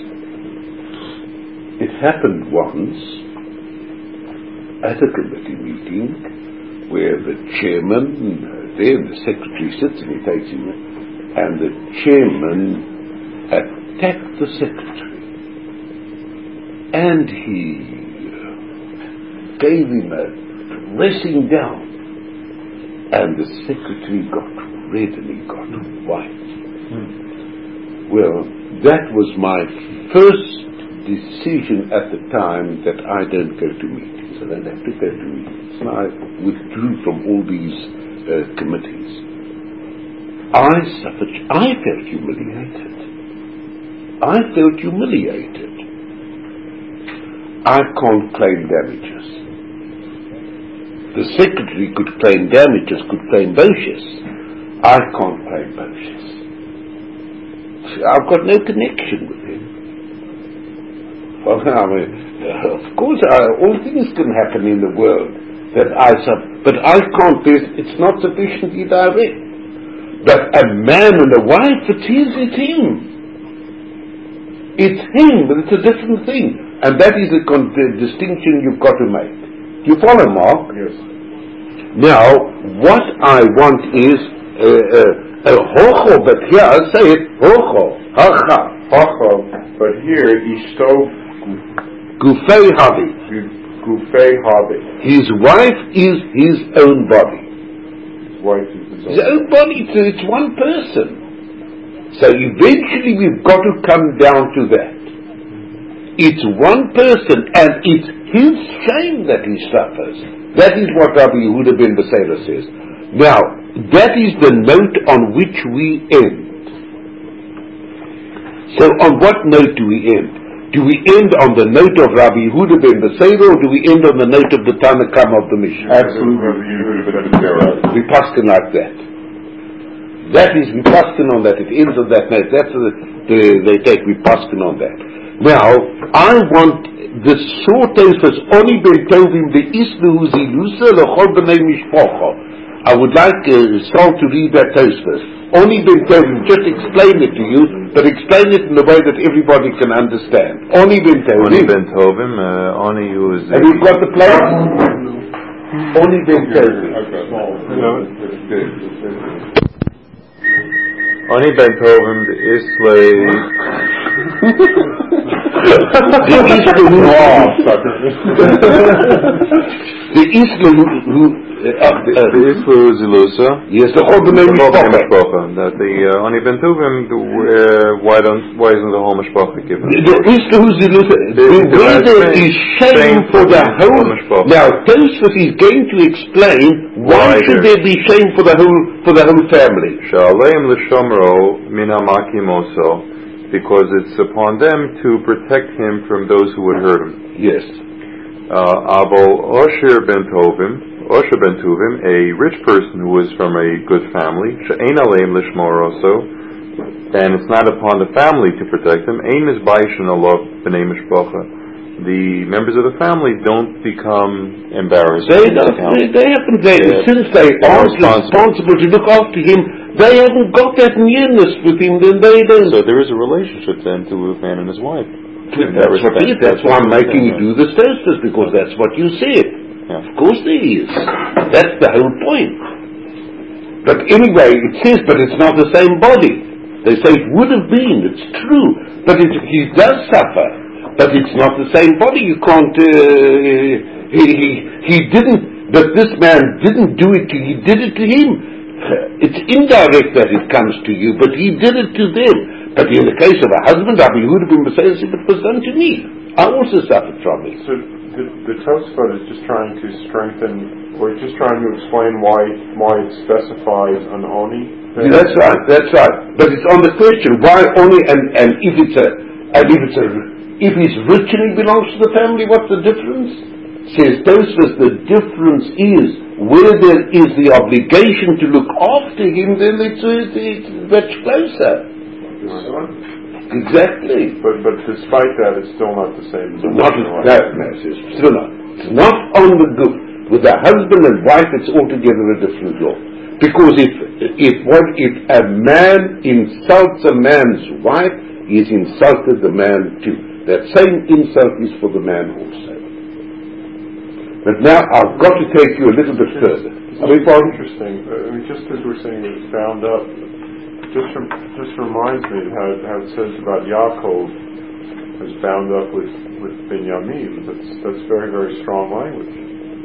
It happened once at a committee meeting where the chairman, uh, there the secretary sits and he takes him, and the chairman attacked the secretary, and he uh, gave him a dressing down, and the secretary got red and he got white. Hmm. Well, that was my first decision at the time that I don't go to meetings. I don't have to go to meetings. And I withdrew from all these uh, committees. I suffered, I felt humiliated. I felt humiliated. I can't claim damages. The secretary could claim damages, could claim Boshes. I can't claim Boshes. I've got no connection with him. Well, I mean, of course, I, all things can happen in the world that I suffer, but I can't. It's not sufficiently direct. But a man and a wife, it is, it's him. It's him, but it's a different thing, and that is a con- the distinction you've got to make. Do you follow, Mark? Yes. Now, what I want is uh, uh, a hocho, but here I say it hocho, hacha, hocho, but here ishto. Gufei Havi. Gufei Havi. His wife is his own body. His wife is his own, his own body. So it's one person. So eventually we've got to come down to that. It's one person, and it's his shame that he suffers. That is what Rabbi Yehuda ben Beseira says. Now, that is the note on which we end. So on what note do we end? Do we end on the note of Rabbi Yehuda ben Beseira, or do we end on the note of the Tanna Kama of the Mishnah? Absolutely, Rabbi Yehuda ben Beseira. We paskin like that. That is, we paskin on that. It ends on that note. That's the, the they take. We paskin on that. Now, I want the Tosfos Oni ben Tovim the Isnu Zilusa lechol b'nei mishpacha. I would like uh, Saul to read that Tosfos. Oni ben Tovim, just explain it to you, but explain it in a way that everybody can understand. Oni ben Tovim. Oni ben Tovim, uh, Oni was... Have you got the place? Oni ben Tovim. Oni ben Tovim, the Islay... the Isla who, Oh, sucker. the Isla who, who uh, uh, The Isla Zilusa. yes, the whole name is Mishpacha. That the uh, Oni Ben Tuvim, the, uh, why don't why isn't the whole Mishpacha given? The Isla who Zilusa, the way there is shame for the whole. Now, Tosfos is going to explain why, why should there be shame for the whole for the whole family. Sha'aleim l'shomro min ha'makimoso, because it's upon them to protect him from those who would hurt him. Yes. Abel Osher ben Tovim, Osher ben Tuvim, a rich person who was from a good family, she'ein aleim l'shmor also, and it's not upon the family to protect him. Ein mizbaishin alav b'nei mishpacha. The members of the family don't become embarrassed. They don't. They, they haven't. They, yeah. Since they are responsible to look after him, they haven't got that nearness with him. Then they don't. So there is a relationship then to a man and his wife. That's that what it is. That's why I'm making you do the Tosfos, because that's what you said. Yeah. Of course there is. That's the whole point. But anyway, it says, but it's not the same body. They say it would have been. It's true, but it, he does suffer. But it's not the same body. You can't. Uh, he, he he didn't. But this man didn't do it to. He did it to him. It's indirect that it comes to you, but he did it to them. But in the case of a husband, Rabbi Yehuda ben Beseira said it was done to me. I also suffered from it. So the, the Tosfot is just trying to strengthen, or just trying to explain why why it specifies an oni. Yeah, that's right. That's right. But it's on the question why oni, and and if it's a and if it's a If he's rich and he belongs to the family, what's the difference? Says Tosfos, the difference is where there is the obligation to look after him, then it's, it's, it's much closer. Exactly. But but despite that, it's still not the same. As not no, no, it's still not. It's not on the good. With a husband and wife, it's altogether a different law. Because if if what if a man insults a man's wife, he's insulted the man too. That same insult is for the man also. But now I've got to take you a little bit further. I mean, it's interesting. I mean, just as we're saying it's bound up, just rem- just reminds me how, how it says about Yaakov is bound up with with Binyamin. That's that's very very strong language.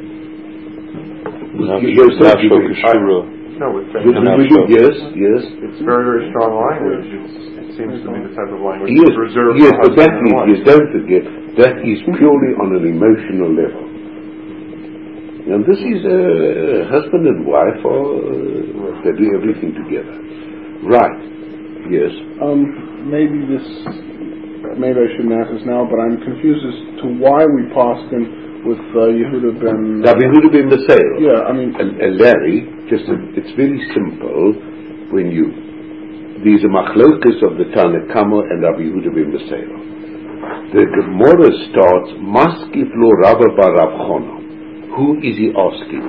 Not, not No, with Benjamin. Yes, yes. It's very, very strong language. It's, it seems to be the type of language yes, that's reserved yes, for but that husband and wife. is, don't forget, that is purely on an emotional level. And this is a uh, husband and wife, or uh, they do everything together. Right. Yes. Um, maybe this, maybe I shouldn't ask this now, but I'm confused as to why we paskin with uh, Yehuda ben... Rabbi Yehuda ben Beseira. Yeah, I mean... And, and Larry, just a, it's very simple when you... These are machlokas of the Tanna Kamma and Rabbi Yehuda ben Beseira. The Gemara starts, Maskif lo Rabba bar Rav Chana. Who is he asking?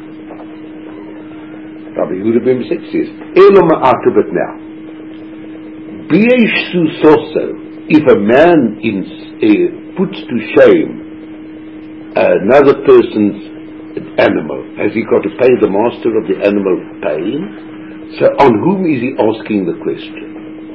Rabbi Yehuda ben Beseira says, Elo ma'atabat now. B'yesh susoso, if a man in, uh, puts to shame another person's animal, has he got to pay the master of the animal pain? So on whom is he asking the question?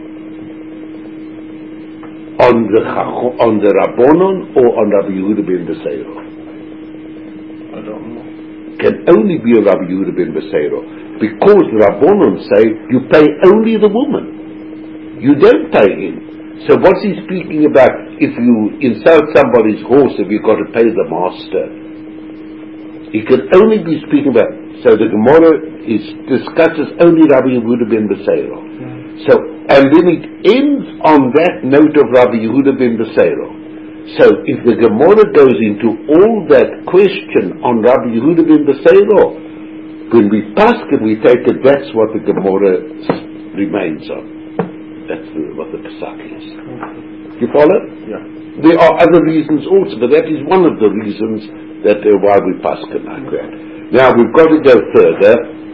On the on the Rabbonon or on Rabbi Yehuda ben Beseira? I don't know. Can only be a Rabbi Yehuda ben Beseira, because the Rabbonon say you pay only the woman, you don't pay him. So what's he speaking about? If you insult somebody's horse, have you got to pay the master? He can only be speaking about. So the Gemara is discusses only Rabbi Yehuda ben Beseira. Mm. So and then it ends on that note of Rabbi Yehuda ben Beseira. So if the Gemara goes into all that question on Rabbi Yehuda ben Beseira, when we paskin, we take it that's what the Gemara remains on. That's the, what the Pesach is. You follow? Yeah. There are other reasons also, but that is one of the reasons that uh, why we paskin like that. Now we've got to go further.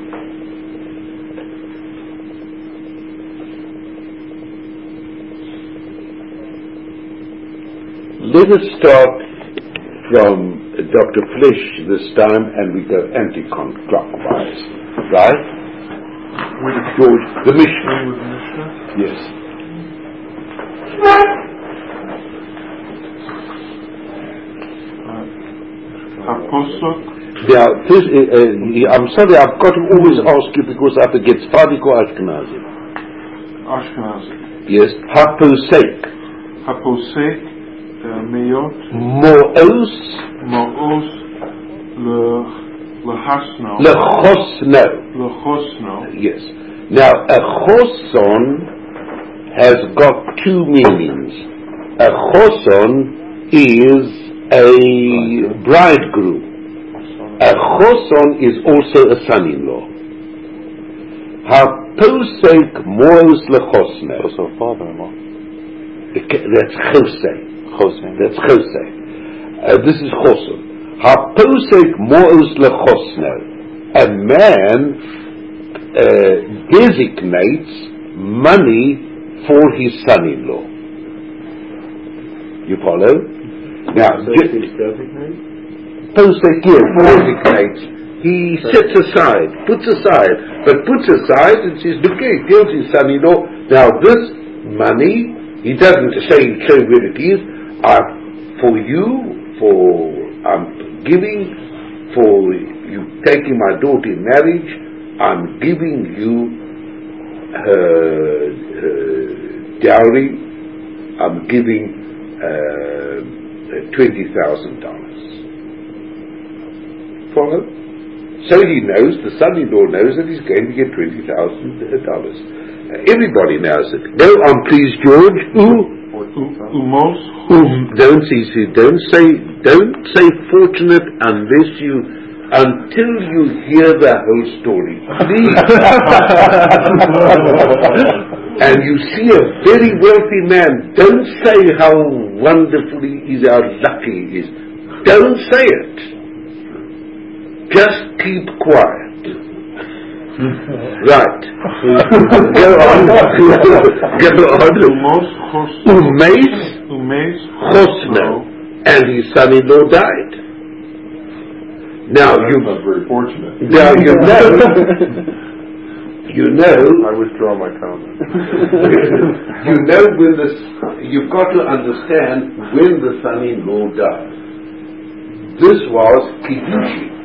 Let us start from Doctor Flesch this time, and we go anti-clockwise, right? With George, the Mishnah. With the Mishnah? Yes. Posok. Now, this, uh, uh, I'm sorry, I've got to always ask you because I forget Sephardic or Ashkenazi. Ashkenazi. Yes, HaPosek. HaPosek, Meyot. Mo'os. Mo'os, Le, Lehasno. Lechosno. Lechosno. Yes. Now, a choson has got two meanings. A choson is a bridegroom. A choson is also a son-in-law. HaPosek mo'os lechosno. Also a father-in-law. That's chosei. Chosei. That's chosei. Uh, this is choson. HaPosek mo'os lechosno. A man uh, designates money for his son-in-law. You follow? Now, Posek designates. He sets aside, puts aside, but puts aside and says, look here, he tells his son-in-law, now this money, he doesn't say, show where it is, I, for you, for, I'm giving, for you taking my daughter in marriage, I'm giving you her, her dowry, I'm giving uh, twenty thousand dollars. Follow? So he knows, the son-in-law knows that he's going to get twenty thousand dollars. Uh, everybody knows it. Go on, please, George. Ooh. Umos. Um, don't say, don't say, don't say fortunate unless you, until you hear the whole story, please. And you see a very wealthy man, don't say how wonderfully he is, how lucky he is. Don't say it. Just keep quiet. Right. Go on. Go on. Umeis Chosno, and his son-in-law died. Now you not very fortunate. Now you know. You know. I withdraw my comment. You know when the you've got to understand when the son-in-law died. This was Kiddushin.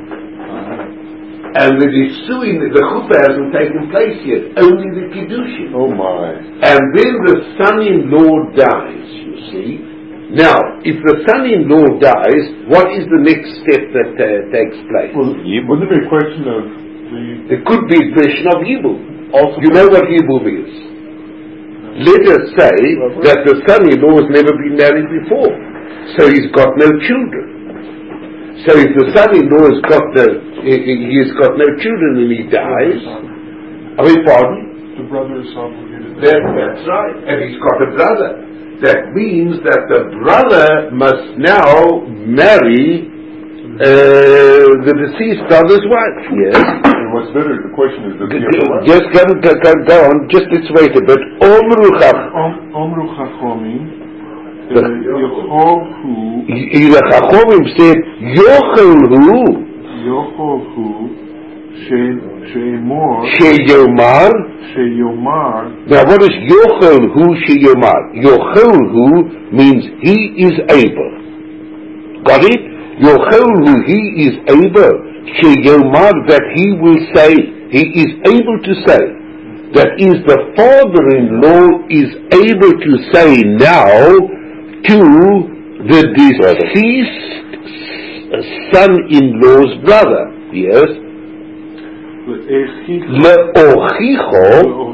And the Nisuin, the chuppah hasn't taken place yet, only the Kiddushin. Oh my. And then the son-in-law dies, you see. Now, if the son-in-law dies, what is the next step that uh, takes place? Well, wouldn't there be a question of the... It could be a question of Yibum. You know what Yibum is? Let us say that the son-in-law has never been married before, so he's got no children. So if the son-in-law has got no, he's got no children and he dies, I mean, pardon? The brother is obligated. That, that's right, and he's got a brother. That means that the brother must now marry uh, the deceased brother's wife. Yes. And what's better, the question is, does he have the right? Just go, go, go, go on, just let's wait a bit. Omru Chachomim. The Yehohu. The Chachomim said, Yochelu. Yochelu. She'emor. She'yomar. She'yomar. Now what is Yochelu She'yomar? Yochelu means he is able. Got it? Yochelu, he is able. She'yomar, that he will say, he is able to say. That is, the father-in-law is able to say now to the deceased son-in-law's brother. Yes? Le'ochicho,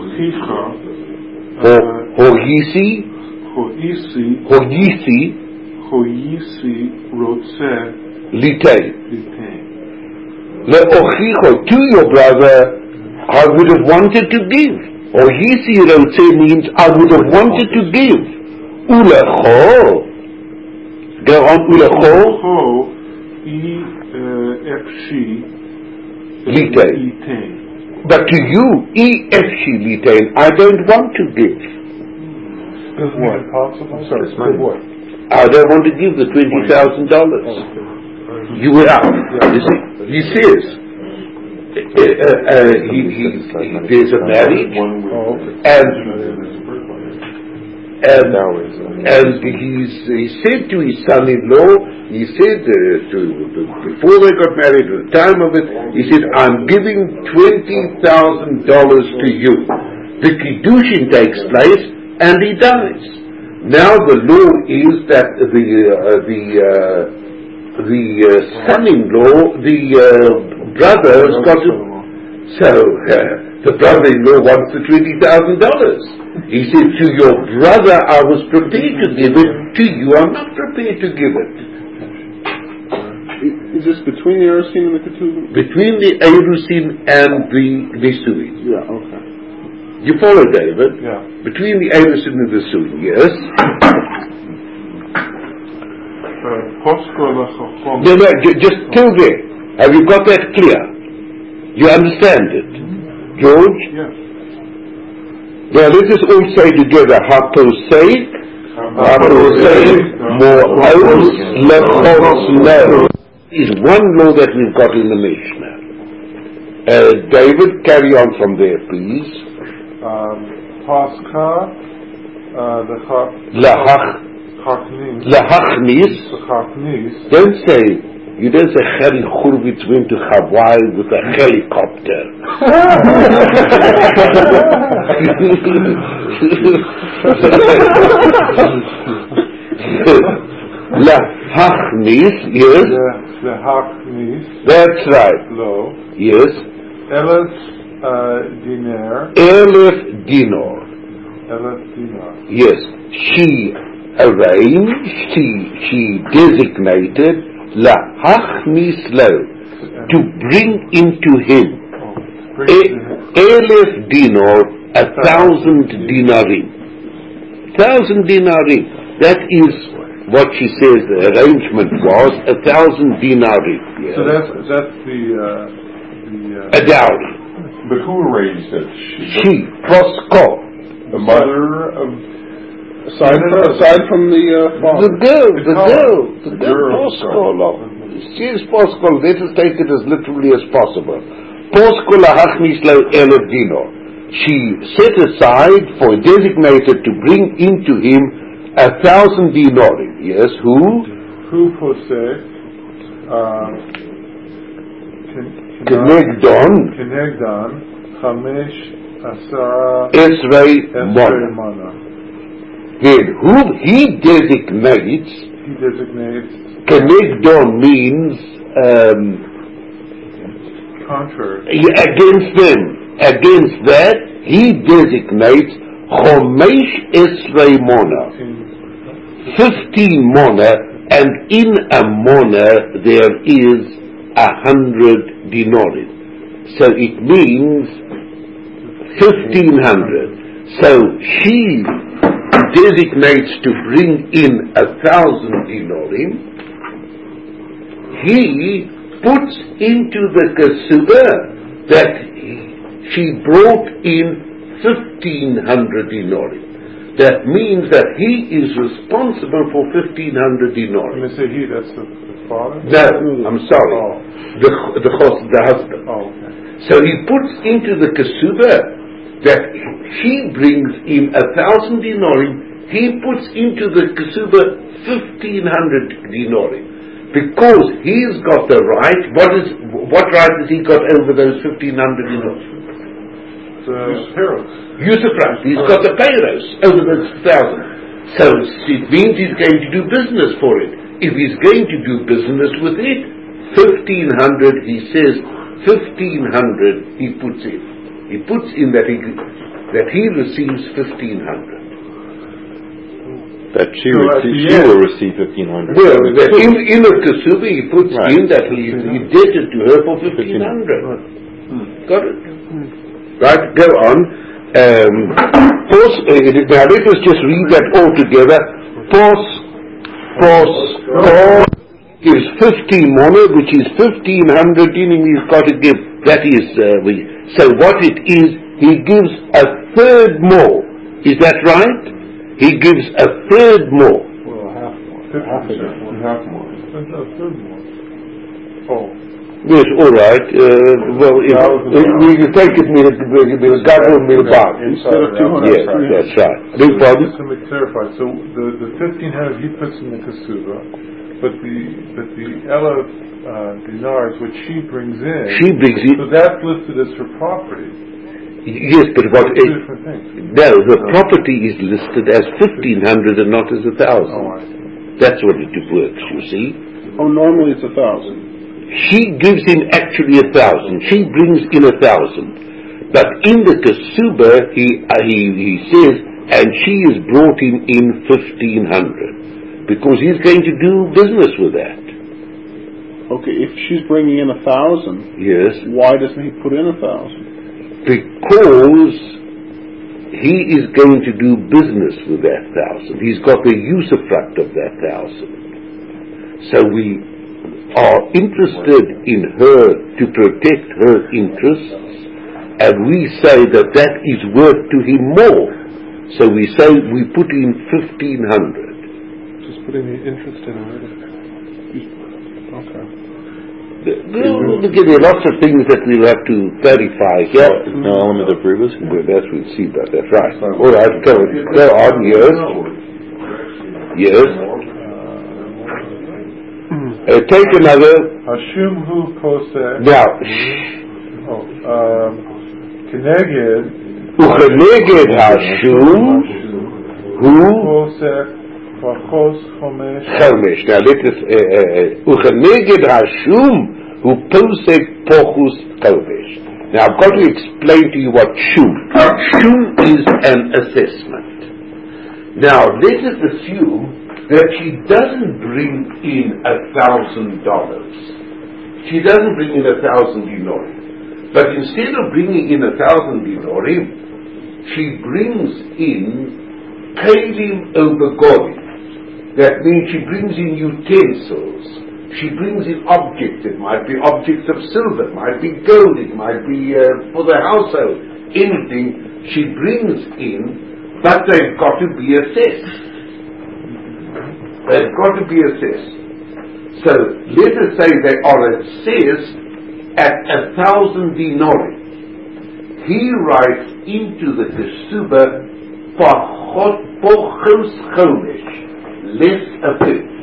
Hoyisi, Hoyisi, Hoyisi Rotze Litei. Le'ochicho, to your brother, I would have wanted to give. Hoyisi Rotze means I would have wanted to give. Ulecho, go on, Ulecho, Litain. But to you, E F C Litain, I don't want to give. What? I'm sorry, it's my boy. I don't want to give the twenty thousand dollars. You were out. You see, he says, uh, uh, he, he, he, there's a marriage, and And, Dowries. and he's, he said to his son-in-law, he said uh, to, before they got married, at the time of it, he said, I'm giving twenty thousand dollars to you. The Kiddushin takes place and he dies. Now the law is that the, uh, the, uh, the uh, son-in-law, the uh, brother has got to, so uh, the brother-in-law wants the twenty thousand dollars. He said, to your brother I was prepared to give it, to you I'm not prepared to give it. Is this between the Erusin and the Ketuvim? Between the Erusin and the Nesuin. Yeah, okay. You follow, David? Yeah. Between the Erusin and the Nesuin, yes? No, no, j- just till there. Have you got that clear? You understand it? George? Yes. Now let us all say together, Haposei, Haposei, Mo'os, Lechos, No. Is one law that we've got in the Mishnah. Uh, David, carry on from there, please. Pascha, the Chachnis. Lahachnis. The Chachnis. Don't say, you don't say Chari Churvitz went to Hawaii with a helicopter. Lahachnis, yes. The Chachnis. That's right. Lo. Yes. Elef dinar. Elef dinar. Elef dinar. Yes. She arranged, she, she designated Lahachnis lo, to bring into him Elef dinar, a thousand dinarim. Thousand dinarim. That is what she says the arrangement was, a thousand dinarim. Yes. So that's that's the uh, the uh, a dowry. but who arranged it? She, She, Prosko, the mother of Aside from, aside from the uh, father. the girl, the The girl, the the girl, girl, Prosko. She is Prosko. Let us take it as literally as possible. Prosko lahachnis lo elef dinar. She set aside for designated to bring into him a thousand dinarim. Yes, who? who posek Kenegdon Kenegdan Chamesh Asara Esrei Esrei Mona. Mana. Then who he designates, He designates Kenegdon means um, contrary. against them. Against that, he designates Chomesh Esrei Mona. Fifteen Mona, and in a Mona there is a hundred dinarim. So it means fifteen hundred. So she designates to bring in a thousand dinarim. He puts into the kasubah that she brought in fifteen hundred dinarim. That means that he is responsible for fifteen hundred When dinarim. they say he, that's the, the father? No, I'm sorry. Oh. The, the, the husband. Oh, okay. So he puts into the kasubah that she brings in a thousand dinarim, he puts into the kasubah fifteen hundred dinarim. Because he's got the right, what is what right has he got over those fifteen hundred dinarim? The parents. Usufruct. He's got the payros over those thousand. So it means he's going to do business for it. If he's going to do business with it, fifteen hundred, he says, fifteen hundred he puts in. He puts in that he that he receives fifteen hundred. That she, So rece- at the she end- will receive fifteen hundred. Well, that in, in a kasuba he puts Right. in that he is indebted to her for fifteen hundred. Got it? Right, go on. Um, pos, uh, now let us just read that all together. Pos, pos, pos gives fifteen mona, which is fifteen hundred dinim he's got to give. That is, uh, we, so what it is, he gives a third more. Is that right? He gives a third more. Well, half more. Fifty percent more. Half more. That's a third more. Oh. Yes, all right. Uh, well, if, if we can take it with a government milbag. Instead of two hundred. Yes, that's right. Big pardon? Just to make clarify, so the, the fifteen hundred he puts in the kasuba, but the but the Ella uh, dinars which she brings in, She brings in. so that's listed as her property. Yes, but what? Two It, different things. no, her property is listed as fifteen hundred and not as a thousand. Oh, I see. That's what it works. You see. Oh, normally it's a thousand. She gives him actually a thousand. She brings in a thousand. But in the kasuba, he, uh, he, he says, and she has brought him in fifteen hundred. Because he's going to do business with that. Okay, if she's bringing in a thousand, Yes. why doesn't he put in a thousand? Because he is going to do business with that thousand. He's got the usufruct of that thousand. So we are interested in her to protect her interests, and we say that that is worth to him more. So we say we put in fifteen hundred. Just putting the interest in her. Okay. There are lots of things that we'll have to clarify here. No element of privacy. Well, that we'll see, but that's right. All right, go, go on, yes. Yes. Uh, take another. Hashum hu posek. Now, Oh, um, Keneged. Ucheneged Hashum, who? Posek pachos chomesh. Chomesh. Now let us, Ucheneged Hashum, who posek pochus chomesh. Now I've got to explain to you what shum. Shum is an assessment. Now let us assume that she doesn't bring in a thousand dollars. She doesn't bring in a thousand dinarim. But instead of bringing in a thousand dinarim, she brings in kalim obegolim. That means she brings in utensils. She brings in objects. It might be objects of silver, it might be gold, it might be uh, for the household. Anything she brings in, but they've got to be assessed. They've got to be assessed. So let us say they are assessed at a thousand denarii. He writes into the kesuba pochos chomesh, less a fifth.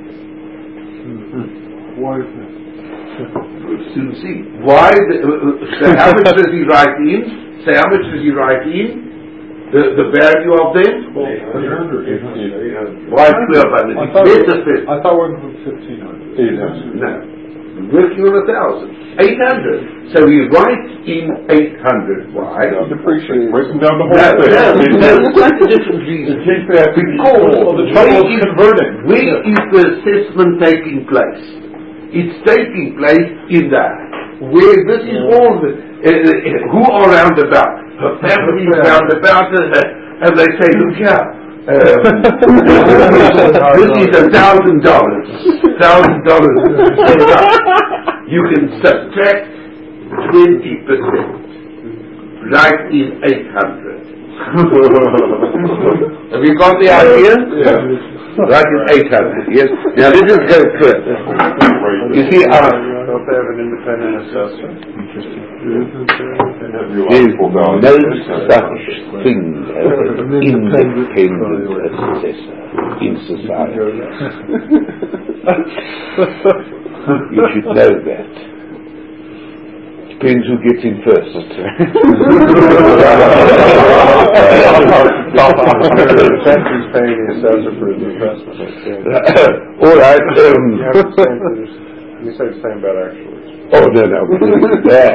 Why is that? We'll soon see. Why? The, uh, so how much does he write in? Say how much does he write in? The, the value of them? eight hundred. Why twelve hundred? I thought It's it less a fifth. I thought we were fifteen hundred. eight hundred. No. Working on a thousand. Eight hundred. So he writes in eight hundred. Why? Depreciated. Breaking down the whole No, thing. no, no, quite a different reason. Because the trouble is converting. Where is the assessment taking place? It's taking place in that. Where this is all the, uh, uh, who are round about? Her family is round about, uh, and they say, look here, um, this is a thousand dollars. Thousand dollars. You can subtract twenty percent. Right in eight hundred. Have you got the idea? Yeah. Right in eight hundred, yes. Now let us go further. You see, uh, Don't they have an independent assessor? there's no such thing as an independent assessor in society. You should know that. Depends who gets in first. Century's paying the assessor for his investment. All right. Um, You have the same for this- you say the same about actuaries. oh no, no, that.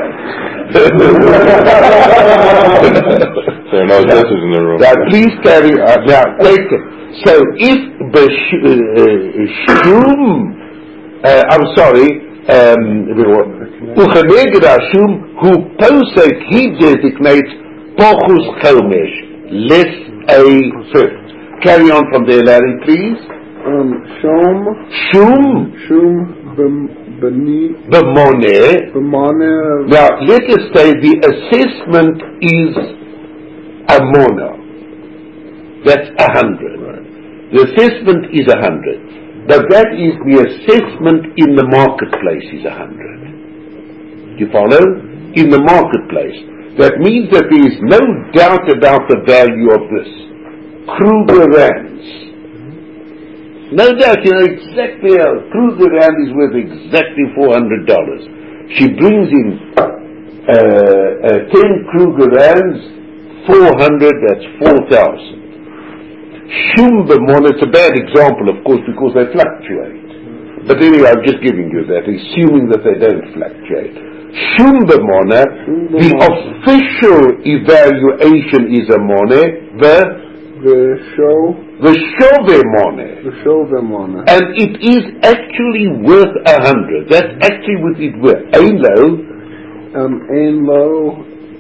There are no assessors in the room. Now, please carry on. Now, take it. So, if Besh- uh, Shum, uh, I'm sorry, um, Ucheneged Hashum, who posek, he designates Pochus Chomesh, less a fifth. Carry on from there, Larry, please. Um, Shom, Shum, Shum, Bem- Beni, B'moneh. Bemane, Now, let us say the assessment is a mono. That's a hundred. The assessment is a hundred. But that is the assessment in the marketplace is a hundred. Do you follow? In the marketplace. That means that there is no doubt about the value of this. Kruger rands. No doubt, you know exactly how Kruger rand is worth exactly four hundred dollars. She brings in uh, uh, ten Kruger rands, four hundred, that's four thousand. Shumbemon, it's a bad example, of course, because they fluctuate. But anyway, I'm just giving you that, assuming that they don't fluctuate. Shumbemona, the official evaluation is a money, the The show, the Shove money. the show them on it. And it is actually worth a hundred. That's actually what it worth. Elo, Um, Ain Lo,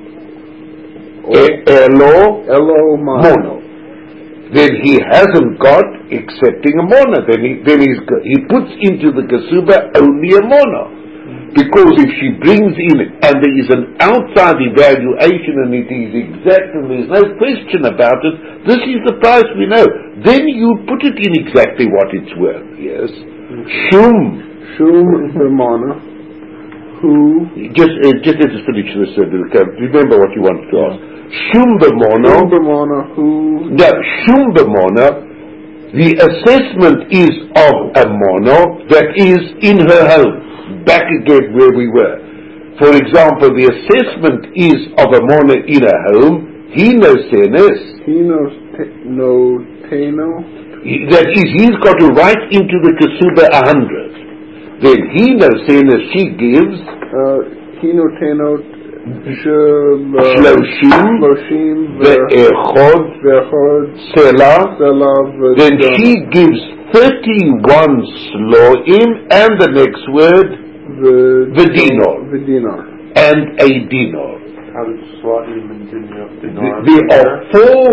Elo, Elo Mono. Mono. Then he hasn't got excepting a mono. Then he then he's got, he puts into the kasuba only a mono. Because if she brings in and there is an outside evaluation and it is exact and there's no question about it, this is the price we know. Then you put it in exactly what it's worth. Yes. Shum. Shum Bemana, who Just uh, just let us finish this. Uh, remember what you wanted to ask. Shum Bemona. Shum Bemana, who No, Shumbemona, the assessment is of a mono that is in her home. Back again where we were. For example, the assessment is of a mono in a home. He knows senes. he knows te- no Tano, He- That is, he's got to write into the kasuba a hundred. Then he knows senes she gives uh, he no Tano, Shel Shloshim, Shloshim, Ve'echod, Ve'echod, Selah. Selav, Then she gives thirty-one sloim and the next word, the dinar. the dinar. and a dinar. How does Slaim and Dinar? Th- There are four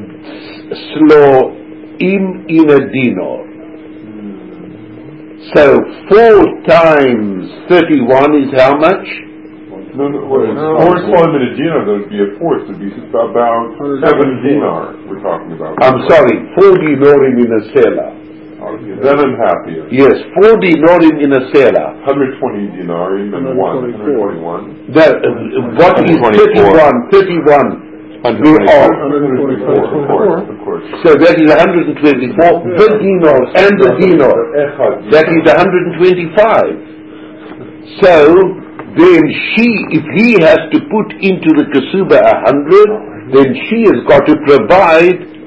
sloim in a dinar. So four times thirty-one is how much? No, no, wait, four Slaim and a dinar, that would be a fourth. It would be about seven dinar we're talking about. I'm sorry, four dinarim in a selah. Okay, then I'm happier. Yes, four dinarim in a selah. one hundred twenty dinarim and one. one hundred twenty-one. That, uh, what is thirty-one? thirty-one. We are. one hundred twenty-four, of course, of course. So that is one hundred twenty-four. The dinar and the dinar. That is one hundred twenty-five. So then she, if he has to put into the kasuba a hundred, then she has got to provide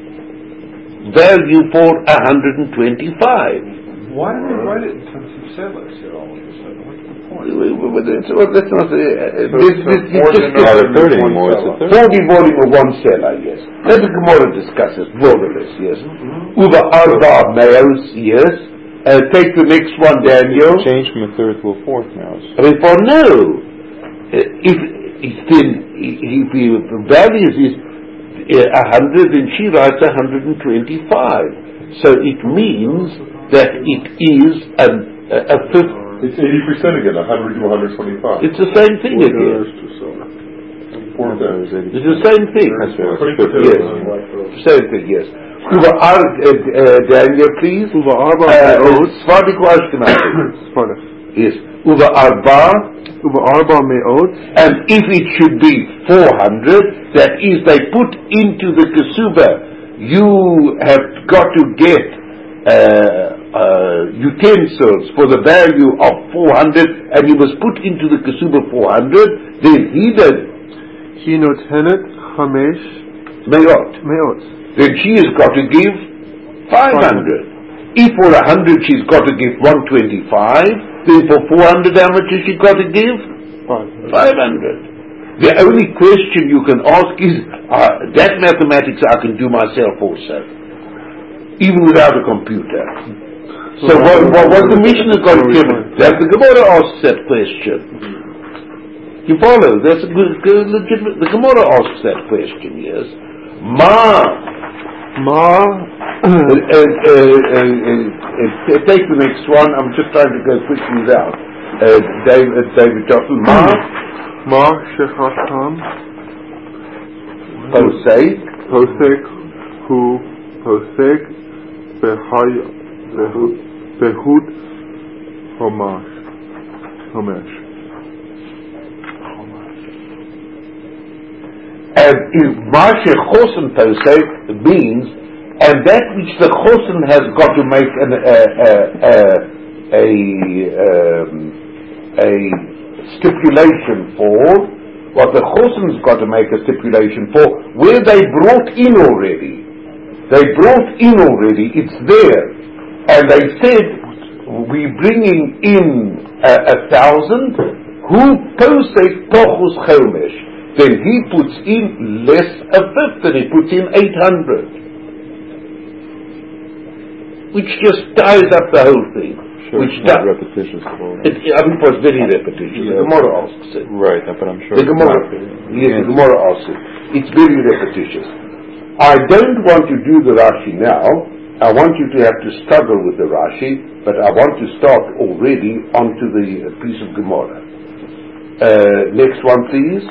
value for one hundred twenty-five. Why do they write it in terms of sellers here all of a sudden? What's the point? Well, that's, well, that's not. Uh, this, this, this four just dinar Not a and third one anymore, it's a seller. third. forty volume of one seller, yes. Let the Gemara discuss it, borderless, yes. Uva arba males, yes. Uh, take the next one, Daniel. Change from a third to a fourth now. I mean, for no. Uh, if, if then, if the values is a hundred, then she writes a hundred and twenty-five. So it means that it is a, a, a fifth. It's eighty percent again, one hundred to one hundred twenty-five. It's the same thing again. Four times. It's the same thing. That's right. twenty percent. Yes. Same thing, yes. Uva ar, uh, uh, Daniel, please. Uva arba Uh, me'ot. Svardik Ashkenazi. Pardon. Yes. Uva arba. Uva arba me'ot. And if it should be four hundred, that is, they put into the kasuba, you have got to get uh, uh, utensils for the value of four hundred, and you must put into the kasuba four hundred, then he does He notenet chamesh mayot. me'ot. Then she has got to give five hundred. If for a hundred she's got to give one twenty-five, then for four hundred how much has she got to give? five hundred. The only question you can ask is, uh, that mathematics I can do myself also, even without a computer. So what, what, what the Mishnah got to give me? That the Gemara asks that question. You follow? That's a good, good legitimate. The Gemara asks that question. Yes. Ma. Ma. Uh, uh, uh, uh, uh, take the next one. I'm just trying to go quickly without. Uh, David, David Johnson. Ma. Ma shechatam. Posek. Posek. Hu. Posek. Behay. Behut. Homash. Homesh. And if Mashe Chosen per se means, and that which the Chosen has got to make an, a, a, a, a, um, a stipulation for, what the Chosen's got to make a stipulation for, where they brought in already. They brought in already, it's there. And they said, we're bringing in a, a thousand, who posek tochus chomesh. Then he puts in less a fifth, and he puts in eight hundred. Which just ties up the whole thing. Sure, which it's not repetitious. It, I mean, it was very repetitious. Yeah. The Gemara asks it. Right, but I'm sure The Gemara, yes, the Gemara asks it. It's very repetitious. I don't want to do the Rashi now. I want you to have to struggle with the Rashi, but I want to start already onto the piece of Gemara. Uh, next one, please.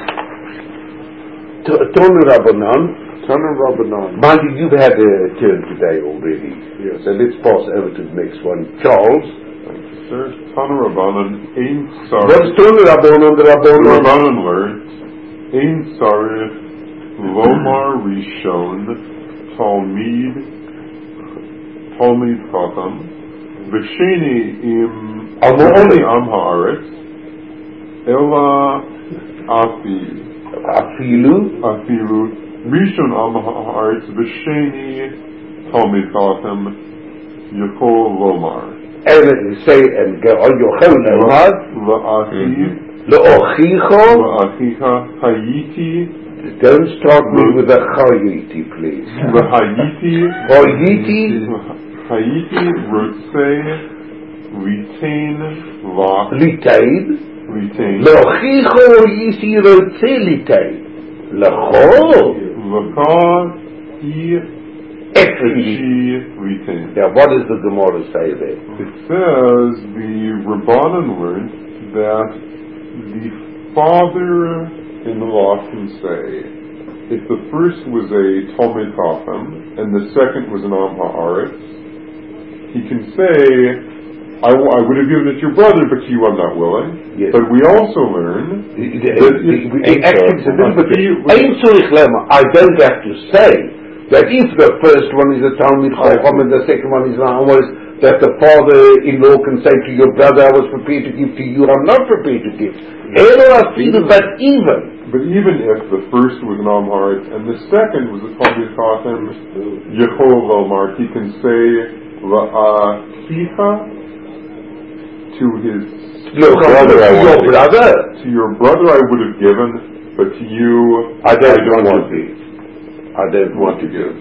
Tonu Rabbanan. Tanu Rabbanan. Mind you, you've had a turn today already. Yes. So let's pass over to the next one. Charles. Sir, Tanu Rabbanan, Ein Sarif. What's Tonu Rabbanan? The Rabbanan. Rabbanan learned, Ein Sarif, Lomar Rishon, Talmid, Talmid Chacham, V'sheni im Amori. Am Haaretz, Ela Afi. Afilu. Afilu. Rishon Am Haaretz, V'sheni Talmid Chacham, Yachol Lomar. And say, and go on your own, Lomar. La'achi. Le'ochicho. La'achicha. Hayiti. Don't start me with a chayiti, please. Hayiti. Chayiti. Hayiti. Rotzeh. Litain. La. Litain. Litain. Le'ochicho yisi rotze litain. Le'cho. L'cha. I. Excellent. She. Litain. Now, what does the Gemara say there? It says the Rabbanan learned that the father in the law can say, if the first was a Talmid Chacham and the second was an Am Haaretz, he can say, I, w- I would have given it to your brother, but to you I'm not willing. Yes. But we also learn that if, Actually, it's a little bit. Ein tzorich lema. I don't have to say that if the first one is a Talmid Chacham and the second one is an Am Haaretz, that the father-in-law can say to your brother, I was prepared to give to you, I'm not prepared to give. But even. But even if the first was an Am Haaretz and the second was a Talmid Chacham, Yechol Lomar, he can say La'achicha to his Look, brother, I to your brother. To your brother I would have given, but to you I don't, I don't want to give. I don't want to give.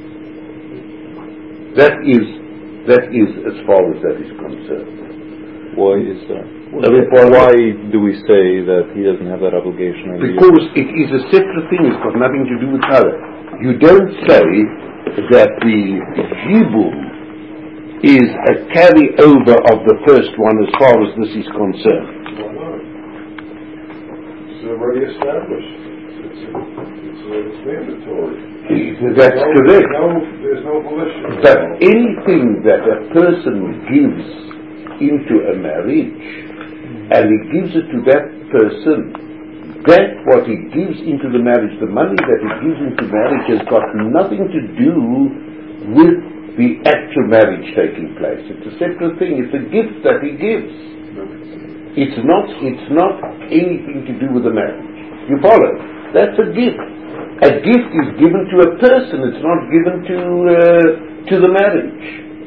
That is That is as far as that is concerned. Why is that? I mean, why do we say that he doesn't have that obligation? Because it is a separate thing. It's got nothing to do with other. You don't say that the Yibum is a carryover of the first one as far as this is concerned. Why not? It's already established. It's, it's, it's mandatory. That's no, correct. No, there's no volition. But anything that a person gives into a marriage, and he gives it to that person, that what he gives into the marriage, the money that he gives into marriage has got nothing to do with the actual marriage taking place. It's a separate thing. It's a gift that he gives. It's not, it's not anything to do with the marriage. You follow? That's a gift. A gift is given to a person. It's not given to uh, to the marriage.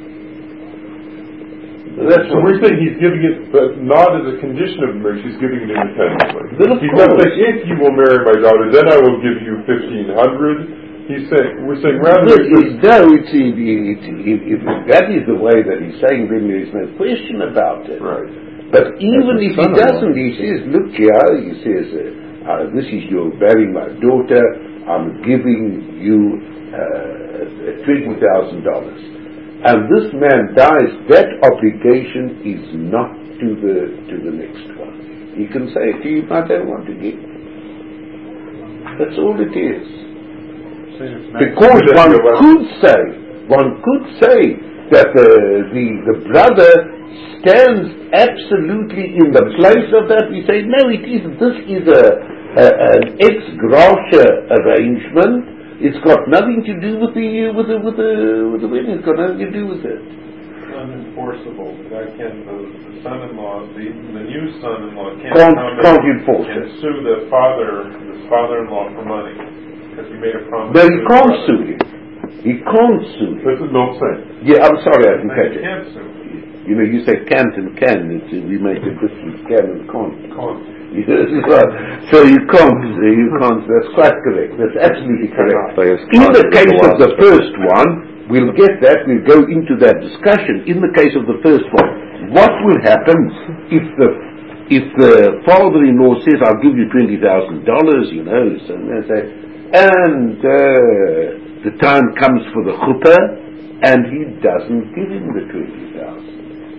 That's so we're saying he's giving it, but not as a condition of marriage. He's giving it independently. Then of he's course. not saying, if you will marry my daughter, then I will give you fifteen hundred. He's saying, we're saying rather. Yes, it's, no, it's, it, it, it, it, that is the way that he's saying. Then there is no question about it. Right. But even if he doesn't, he one. says, "Look here," he says, uh, uh, "This is your marrying my daughter. I'm giving you uh, twenty thousand dollars." And this man dies, that obligation is not to the to the next one. He can say to you, I don't want to give. That's all it is. Because one could say, one could say that the, the, the brother stands absolutely in the place of that. We say, no, it isn't. This is a uh, an ex gratia arrangement. It's got nothing to do with the uh, with the with the with the wedding. It's got nothing to do with it. Unenforceable. That can the, the son-in-law, the, the new son-in-law can't, Can't, come can't in enforce and it. sue the father, the father-in-law for money because he made a promise. No, to he his can't brother. sue him. He can't sue him. This is no say. Yeah, I'm sorry, I didn't Then catch you it. can't sue. You know, you say can't and can. It's, uh, we make a difference. Can and can't. Can't. Yes, right. So you can't. Uh, you can't. That's quite correct. That's absolutely correct. In the case of the first one, we'll get that. We'll go into that discussion. In the case of the first one, what will happen if the if the father-in-law says, "I'll give you twenty thousand dollars," you know, so they say, and uh, the time comes for the chuppah, and he doesn't give him the twenty thousand.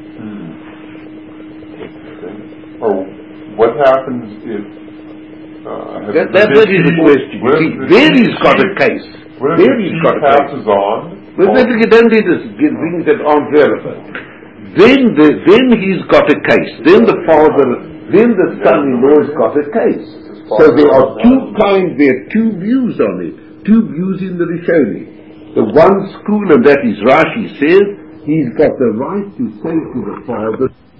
Hmm. Or what happens if uh, that, that, that is the question. You see, there he's got a case. What if there the he's chief got a passes case. on? Well, then you don't need to give things that aren't relevant. Then, the, then he's got a case. Then the father, then the son-in-law's got a case. So there are two kinds. There are two views on it. Two views in the Rishonim. The one school, and that is Rashi says, he's got the right to say to the father,